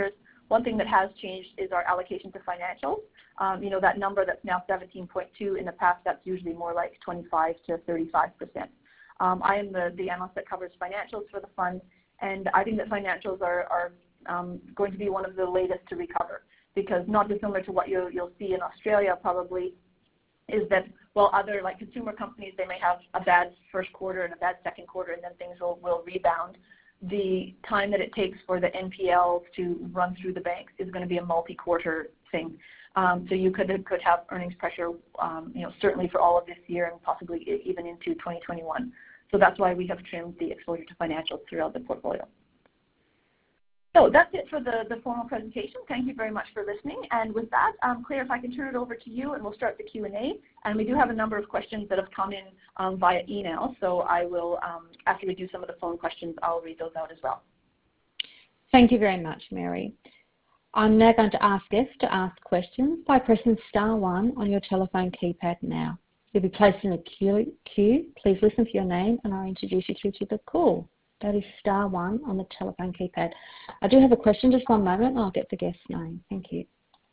One thing that has changed is our allocation to financials. Um, you know, that number that's now seventeen point two, in the past that's usually more like twenty-five to thirty-five percent. Um, I am the, the analyst that covers financials for the fund, and I think that financials are, are um, going to be one of the latest to recover, because not dissimilar to what you'll, you'll see in Australia probably, is that while other like consumer companies, they may have a bad first quarter and a bad second quarter and then things will, will rebound, the time that it takes for the N P Ls to run through the banks is going to be a multi-quarter thing. Um, so you could, could have earnings pressure, um, you know, certainly for all of this year and possibly even into twenty twenty-one. So that's why we have trimmed the exposure to financials throughout the portfolio. So that's it for the, the formal presentation. Thank you very much for listening. And with that, um, Claire, if I can turn it over to you, and we'll start the Q and A. And we do have a number of questions that have come in um, via email. So I will, um, after we do some of the phone questions, I'll read those out as well. Thank you very much, Mary. I'm now going to ask guests to ask questions by pressing star one on your telephone keypad now. You'll be placed in a queue. queue. Please listen for your name and I'll introduce you through to the call. That is star one on the telephone keypad. I do have a question, just one moment, and I'll get the guest's name. Thank you.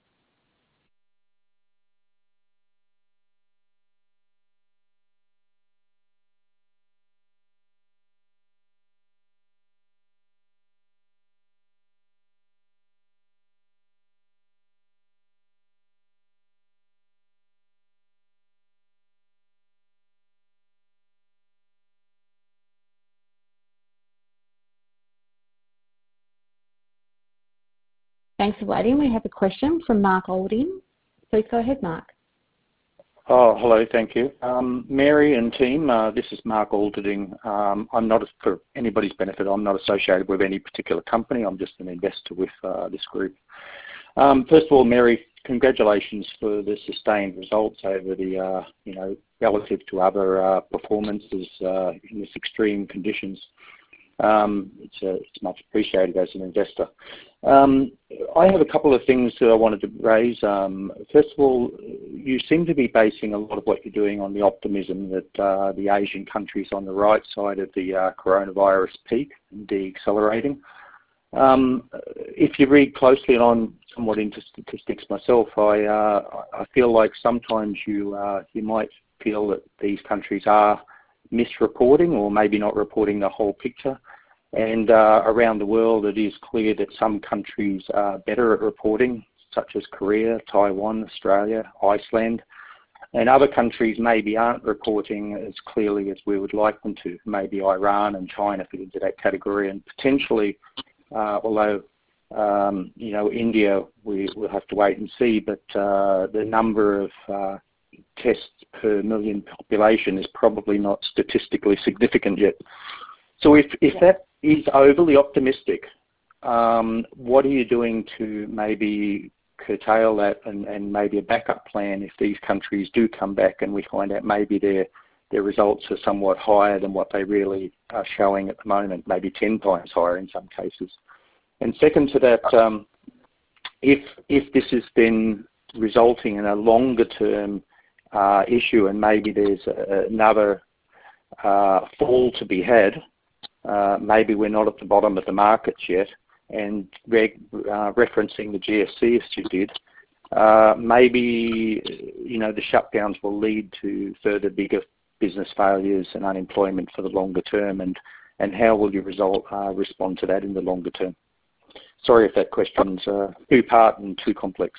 Thanks for waiting. We have a question from Mark Olding. Please go ahead, Mark. Oh, hello, thank you. Um, Mary and team, uh, this is Mark Olding. Um, I'm not, for anybody's benefit, I'm not associated with any particular company. I'm just an investor with uh, this group. Um, first of all, Mary, congratulations for the sustained results over the, uh, you know, relative to other uh, performances uh, in this extreme conditions. Um, it's, uh, it's much appreciated as an investor. Um, I have a couple of things that I wanted to raise. Um, first of all, you seem to be basing a lot of what you're doing on the optimism that uh, the Asian countries on the right side of the uh, coronavirus peak and deaccelerating. Um, if you read closely, and I'm somewhat into statistics myself, I, uh, I feel like sometimes you, uh, you might feel that these countries are misreporting or maybe not reporting the whole picture. And uh, around the world, it is clear that some countries are better at reporting, such as Korea, Taiwan, Australia, Iceland, and other countries maybe aren't reporting as clearly as we would like them to. Maybe Iran and China fit into that category, and potentially, uh, although um, you know, India, we will have to wait and see, but uh, the number of uh, tests per million population is probably not statistically significant yet. So if, if that is overly optimistic, um, what are you doing to maybe curtail that and, and maybe a backup plan if these countries do come back and we find out maybe their, their results are somewhat higher than what they really are showing at the moment, maybe ten times higher in some cases? And second to that, um, if, if this has been resulting in a longer term uh, issue and maybe there's a, another uh, fall to be had, Uh, maybe we're not at the bottom of the markets yet, and reg, uh, referencing the G F C as you did, uh, maybe you know the shutdowns will lead to further bigger business failures and unemployment for the longer term, and and how will you result, uh, respond to that in the longer term? Sorry if that question's uh, too part and too complex.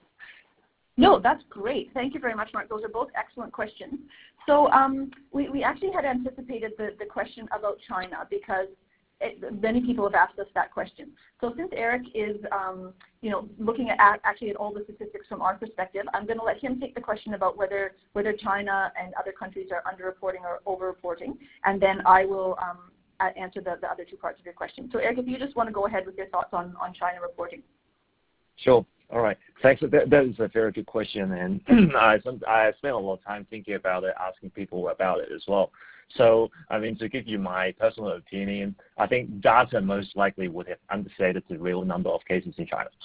No, that's great. Thank you very much, Mark. Those are both excellent questions. So um, we, we actually had anticipated the, the question about China because it, many people have asked us that question. So since Eric is, um, you know, looking at actually at all the statistics from our perspective, I'm going to let him take the question about whether whether China and other countries are underreporting or overreporting, and then I will um, answer the, the other two parts of your question. So Eric, if you just want to go ahead with your thoughts on, on China reporting. Sure. All right. Thanks. That, that is a very good question, and I, I spent a lot of time thinking about it, asking people about it as well. So, I mean, to give you my personal opinion, I think data most likely would have understated the real number of cases in China.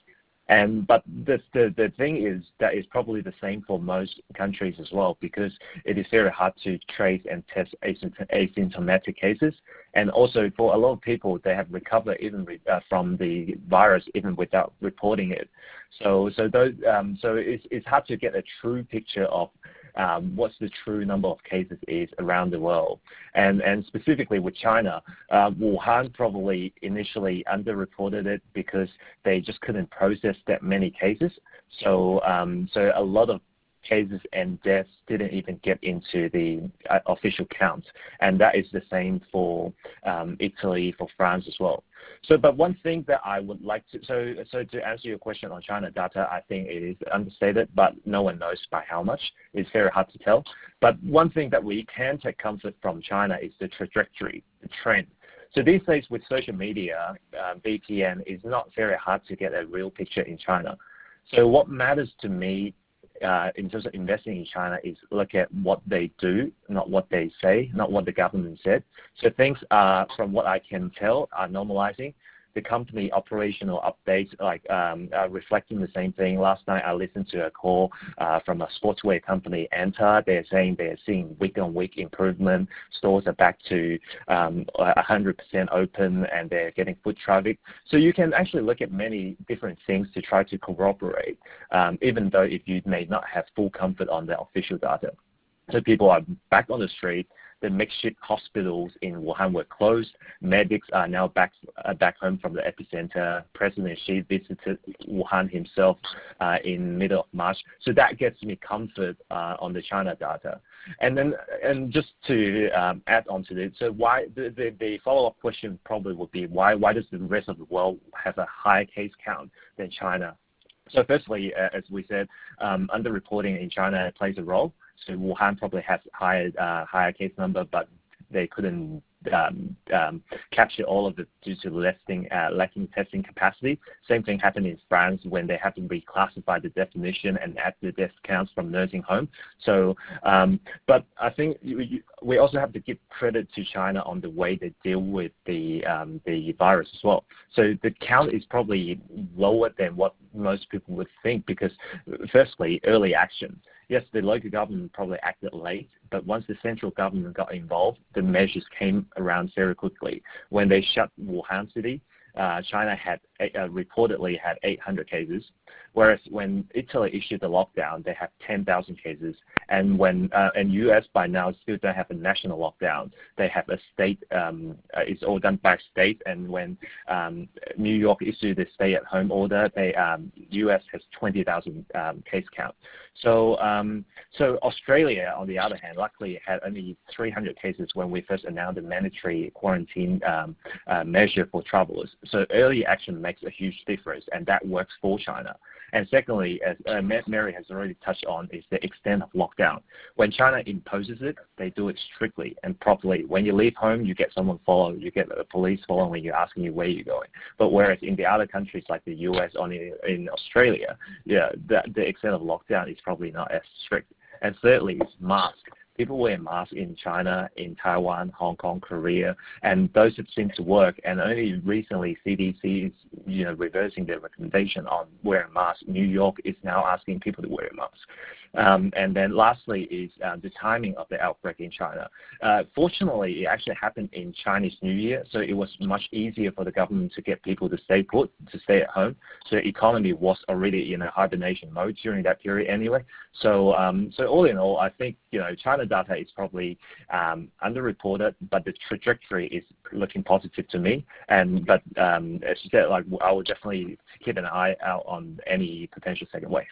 And but the, the the thing is that is probably the same for most countries as well, because it is very hard to trace and test asymptomatic cases. And also for a lot of people, they have recovered even re, uh, from the virus even without reporting it. So so those um, so it's it's hard to get a true picture of Um, what's the true number of cases is around the world. And, and specifically with China, uh, Wuhan probably initially underreported it because they just couldn't process that many cases. So, um, so a lot of cases and deaths didn't even get into the uh, official count. And that is the same for um, Italy, for France as well. So, but one thing that I would like to, so, so to answer your question on China data, I think it is understated, but no one knows by how much. It's very hard to tell. But one thing that we can take comfort from China is the trajectory, the trend. So these days with social media, uh, V P N is not very hard to get a real picture in China. So what matters to me Uh, in terms of investing in China is look at what they do, not what they say, not what the government said. So things are, from what I can tell, are normalizing. The company operational updates like um, are reflecting the same thing. Last night I listened to a call uh, from a sportswear company, Anta. They're saying they're seeing week-on-week improvement. Stores are back to um, one hundred percent open and they're getting foot traffic. So you can actually look at many different things to try to corroborate, um, even though if you may not have full comfort on the official data. So people are back on the street. The makeshift hospitals in Wuhan were closed. Medics are now back uh, back home from the epicenter. President Xi visited Wuhan himself uh, in middle of March. So that gets me comfort uh, on the China data. And then, and just to um, add on to it, so why the, the, the follow-up question probably would be why why does the rest of the world have a higher case count than China? So firstly, uh, as we said, um, underreporting in China plays a role. So Wuhan probably has higher uh, higher case number, but they couldn't um, um, capture all of it due to lacking, uh, lacking testing capacity. Same thing happened in France when they had to reclassify the definition and add the death counts from nursing home. So, um, but I think you, you, we also have to give credit to China on the way they deal with the um, the virus as well. So the count is probably lower than what most people would think because, firstly, early action. Yes, the local government probably acted late, but once the central government got involved, the measures came around very quickly. When they shut Wuhan city, uh, China had uh, reportedly had eight hundred cases, whereas when Italy issued the lockdown, they had ten thousand cases. And when uh, and U S by now still don't have a national lockdown, they have a state. Um, uh, it's all done by state. And when um, New York issued the stay-at-home order, they um, U S has twenty thousand um, case count. So um, so Australia, on the other hand, luckily had only three hundred cases when we first announced the mandatory quarantine um, uh, measure for travelers. So early action makes a huge difference, and that works for China. And secondly, as uh, Mary has already touched on, is the extent of lockdown. When China imposes it, they do it strictly and properly. When you leave home, you get someone follow, you get the police following you, asking you where you're going. But whereas in the other countries like the U S or in, in Australia, yeah, the, the extent of lockdown is probably not as strict. And thirdly, is mask. People wear masks in China, in Taiwan, Hong Kong, Korea, and those have seemed to work. And only recently, C D C is, you know, reversing their recommendation on wearing masks. New York is now asking people to wear masks. Um, and then lastly is uh, the timing of the outbreak in China. Uh, fortunately, it actually happened in Chinese New Year, so it was much easier for the government to get people to stay put, to stay at home. So the economy was already in a hibernation mode during that period anyway. So, um, so all in all, I think, you know, China data is probably um, underreported, but the trajectory is looking positive to me. And but um, as you said, like I will definitely keep an eye out on any potential second wave.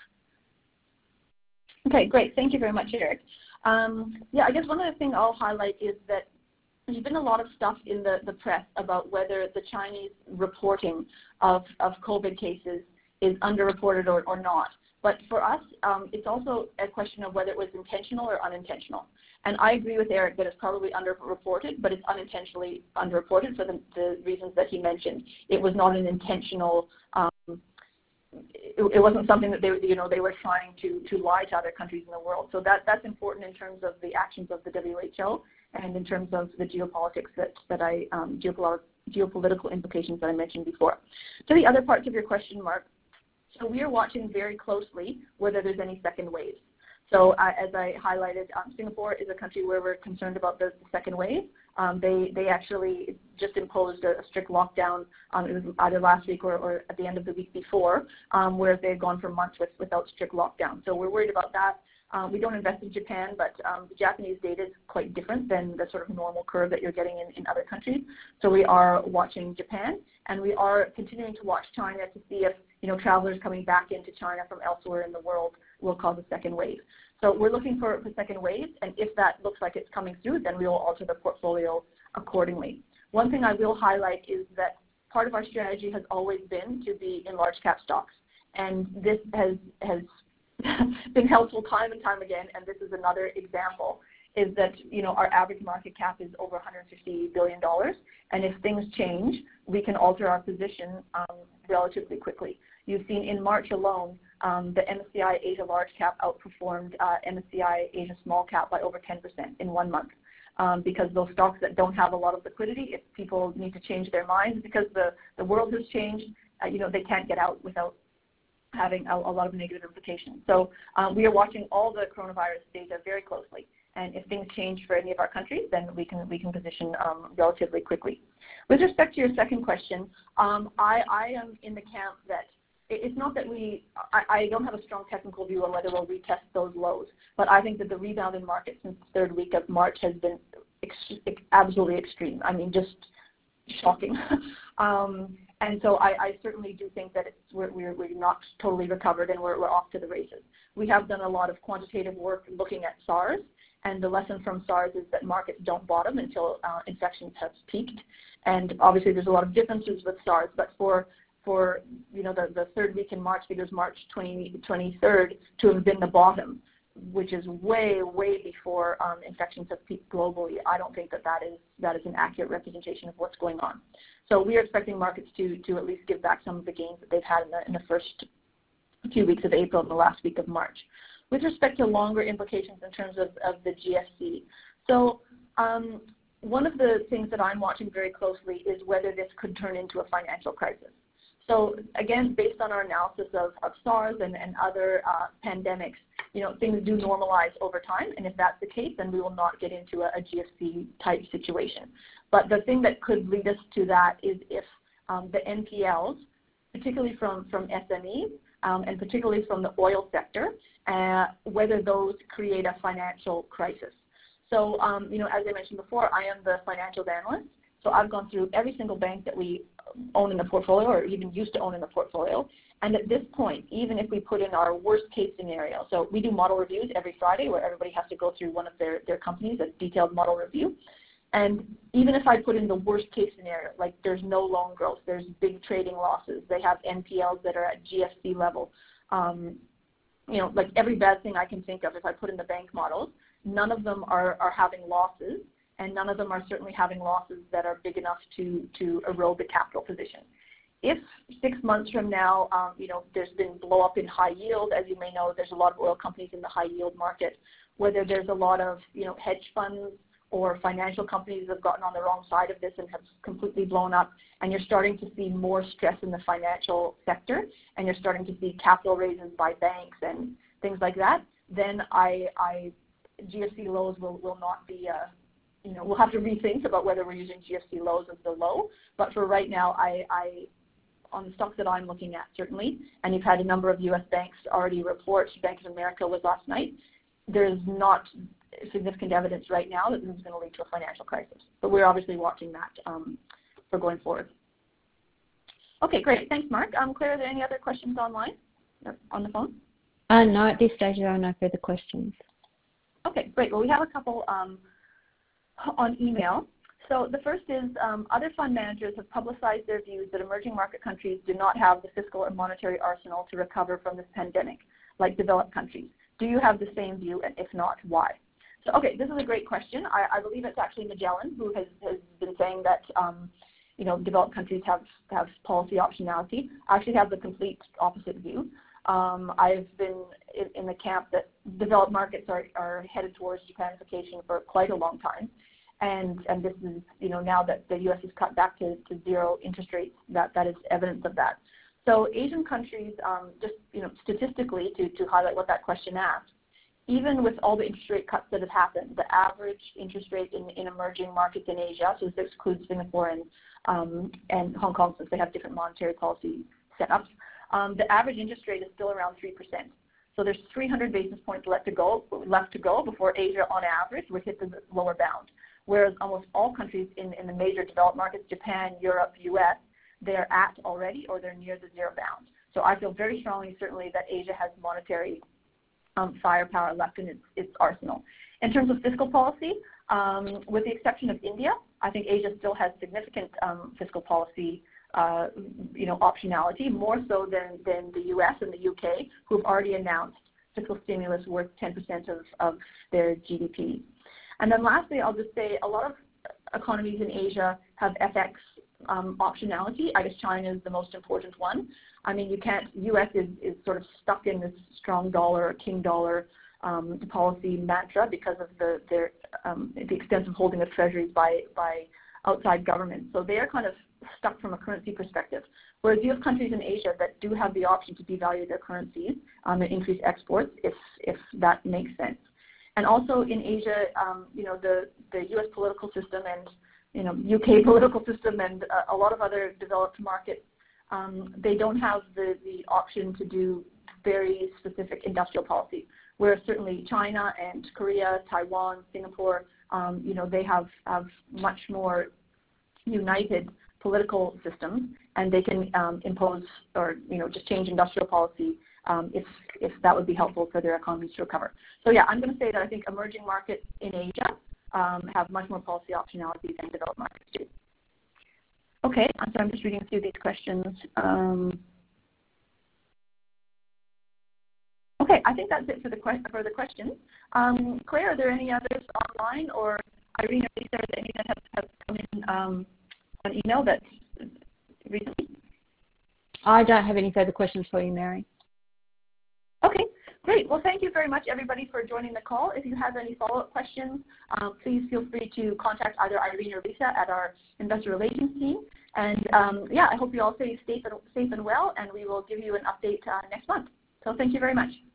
Okay, great. Thank you very much, Eric. Um, yeah, I guess one other thing I'll highlight is that there's been a lot of stuff in the, the press about whether the Chinese reporting of, of COVID cases is underreported or, or not. But for us, um, it's also a question of whether it was intentional or unintentional. And I agree with Eric that it's probably underreported, but it's unintentionally underreported for the, the reasons that he mentioned. It was not an intentional um, It, it wasn't something that they, you know, they were trying to, to lie to other countries in the world. So that, that's important in terms of the actions of the W H O and in terms of the geopolitics that, that I, um, geopolitical, geopolitical implications that I mentioned before. To the other parts of your question, Mark, So we are watching very closely whether there's any second waves. So uh, as I highlighted, um, Singapore is a country where we're concerned about the, the second wave. Um, they, they actually just imposed a, a strict lockdown, um, it was either last week or, or at the end of the week before, um, where they had gone for months with, without strict lockdown. So we're worried about that. Um, we don't invest in Japan, but um, the Japanese data is quite different than the sort of normal curve that you're getting in, in other countries. So we are watching Japan, and we are continuing to watch China to see if, you know, travelers coming back into China from elsewhere in the world will cause a second wave. So we're looking for, for second waves, and if that looks like it's coming through, then we will alter the portfolio accordingly. One thing I will highlight is that part of our strategy has always been to be in large cap stocks, and this has, has been helpful time and time again, and this is another example, is that, you know, our average market cap is over one hundred fifty billion dollars, and if things change, we can alter our position um, relatively quickly. You've seen in March alone, um, the M S C I Asia Large Cap outperformed uh, M S C I Asia Small Cap by over ten percent in one month. Um, because those stocks that don't have a lot of liquidity, if people need to change their minds because the, the world has changed, uh, you know, they can't get out without having a, a lot of negative implications. So um, we are watching all the coronavirus data very closely. And if things change for any of our countries, then we can we can position um, relatively quickly. With respect to your second question, um, I, I am in the camp that it's not that we, I, I don't have a strong technical view on whether we'll retest those lows, but I think that the rebound in market since the third week of March has been ex absolutely extreme. I mean, just shocking. um, and so I, I certainly do think that it's, we're, we're, we're not totally recovered and we're, we're off to the races. We have done a lot of quantitative work looking at SARS, and the lesson from SARS is that markets don't bottom until uh, infections have peaked. And obviously there's a lot of differences with SARS, but for for you know the, the third week in March, because March twenty-third to have been the bottom, which is way, way before um, infections have peaked globally, I don't think that that is, that is an accurate representation of what's going on. So we are expecting markets to, to at least give back some of the gains that they've had in the, in the first few weeks of April and the last week of March. With respect to longer implications in terms of, of the G F C, so um, one of the things that I'm watching very closely is whether this could turn into a financial crisis. So again, based on our analysis of, of SARS and, and other uh, pandemics, you know, things do normalize over time, and if that's the case, then we will not get into a, a G F C type situation. But the thing that could lead us to that is if um, the N P Ls, particularly from, from S M Es, um, and particularly from the oil sector, uh, whether those create a financial crisis. So, um, you know, as I mentioned before, I am the financials analyst. So I've gone through every single bank that we own in the portfolio or even used to own in the portfolio. And at this point, even if we put in our worst case scenario, so we do model reviews every Friday where everybody has to go through one of their, their companies, a detailed model review. And even if I put in the worst case scenario, like there's no loan growth, there's big trading losses, they have N P Ls that are at G F C level, um, you know, like every bad thing I can think of if I put in the bank models, none of them are, are having losses, and none of them are certainly having losses that are big enough to, to erode the capital position. If six months from now, um, you know, there's been blow up in high yield, as you may know, there's a lot of oil companies in the high yield market, whether there's a lot of, you know, hedge funds or financial companies that have gotten on the wrong side of this and have completely blown up, and you're starting to see more stress in the financial sector, and you're starting to see capital raises by banks and things like that, then I, I G F C lows will, will not be a, you know, we'll have to rethink about whether we're using G F C lows as the low. But for right now, I, I, on the stocks that I'm looking at, certainly, and you've had a number of U S banks already report, Bank of America was last night, there's not significant evidence right now that this is going to lead to a financial crisis. But we're obviously watching that um, for going forward. Okay, great. Thanks, Mark. Um, Claire, are there any other questions online or on the phone? Uh, no, at this stage there are no further questions. Okay, great. Well, we have a couple um, on email. So the first is um, other fund managers have publicized their views that emerging market countries do not have the fiscal and monetary arsenal to recover from this pandemic, like developed countries. Do you have the same view, and if not, why? So, okay, this is a great question. I, I believe it's actually Magellan who has, has been saying that, um, you know, developed countries have, have policy optionality. I actually have the complete opposite view. Um, I've been in, in the camp that developed markets are, are headed towards Japanification for quite a long time. And, and this is, you know, now that the U S has cut back to, to zero interest rates, that, that is evidence of that. So Asian countries, um, just you know, statistically, to, to highlight what that question asked, even with all the interest rate cuts that have happened, the average interest rate in, in emerging markets in Asia, so this excludes Singapore and, um, and Hong Kong since they have different monetary policy setups, um, the average interest rate is still around three percent. So there's three hundred basis points left to go, left to go before Asia, on average, would hit the lower bound. Whereas almost all countries in, in the major developed markets, Japan, Europe, U S, they're at already or they're near the zero bound. So I feel very strongly, certainly, that Asia has monetary um, firepower left in its, its arsenal. In terms of fiscal policy, um, with the exception of India, I think Asia still has significant um, fiscal policy uh, you know, optionality, more so than, than the U S and the U K, who have already announced fiscal stimulus worth ten percent of, of their G D P. And then lastly, I'll just say a lot of economies in Asia have F X um, optionality. I guess China is the most important one. I mean, you can't, U S is, is sort of stuck in this strong dollar or king dollar um, policy mantra because of the, their, um, the extensive holding of treasuries by, by outside governments. So they are kind of stuck from a currency perspective. Whereas you have countries in Asia that do have the option to devalue their currencies um, and increase exports if, if that makes sense. And also in Asia, um, you know, the, the U S political system and, you know, U K political system and uh, a lot of other developed markets, um, they don't have the, the option to do very specific industrial policy. Whereas certainly China and Korea, Taiwan, Singapore, um, you know, they have, have much more united political systems, and they can um, impose or, you know, just change industrial policy Um, if, if that would be helpful for their economies to recover. So yeah, I'm going to say that I think emerging markets in Asia um, have much more policy optionality than developed markets do. Okay, so I'm just reading through these questions. Um, okay, I think that's it for the, que for the questions. Um, Claire, are there any others online, or Irene or Lisa, are there any that have, have come in um, on email that recently? I don't have any further questions for you, Mary. Okay, great. Well, thank you very much, everybody, for joining the call. If you have any follow-up questions, um, please feel free to contact either Irene or Lisa at our investor relations team. And um, yeah, I hope you all stay safe and, safe and well, and we will give you an update uh, next month. So thank you very much.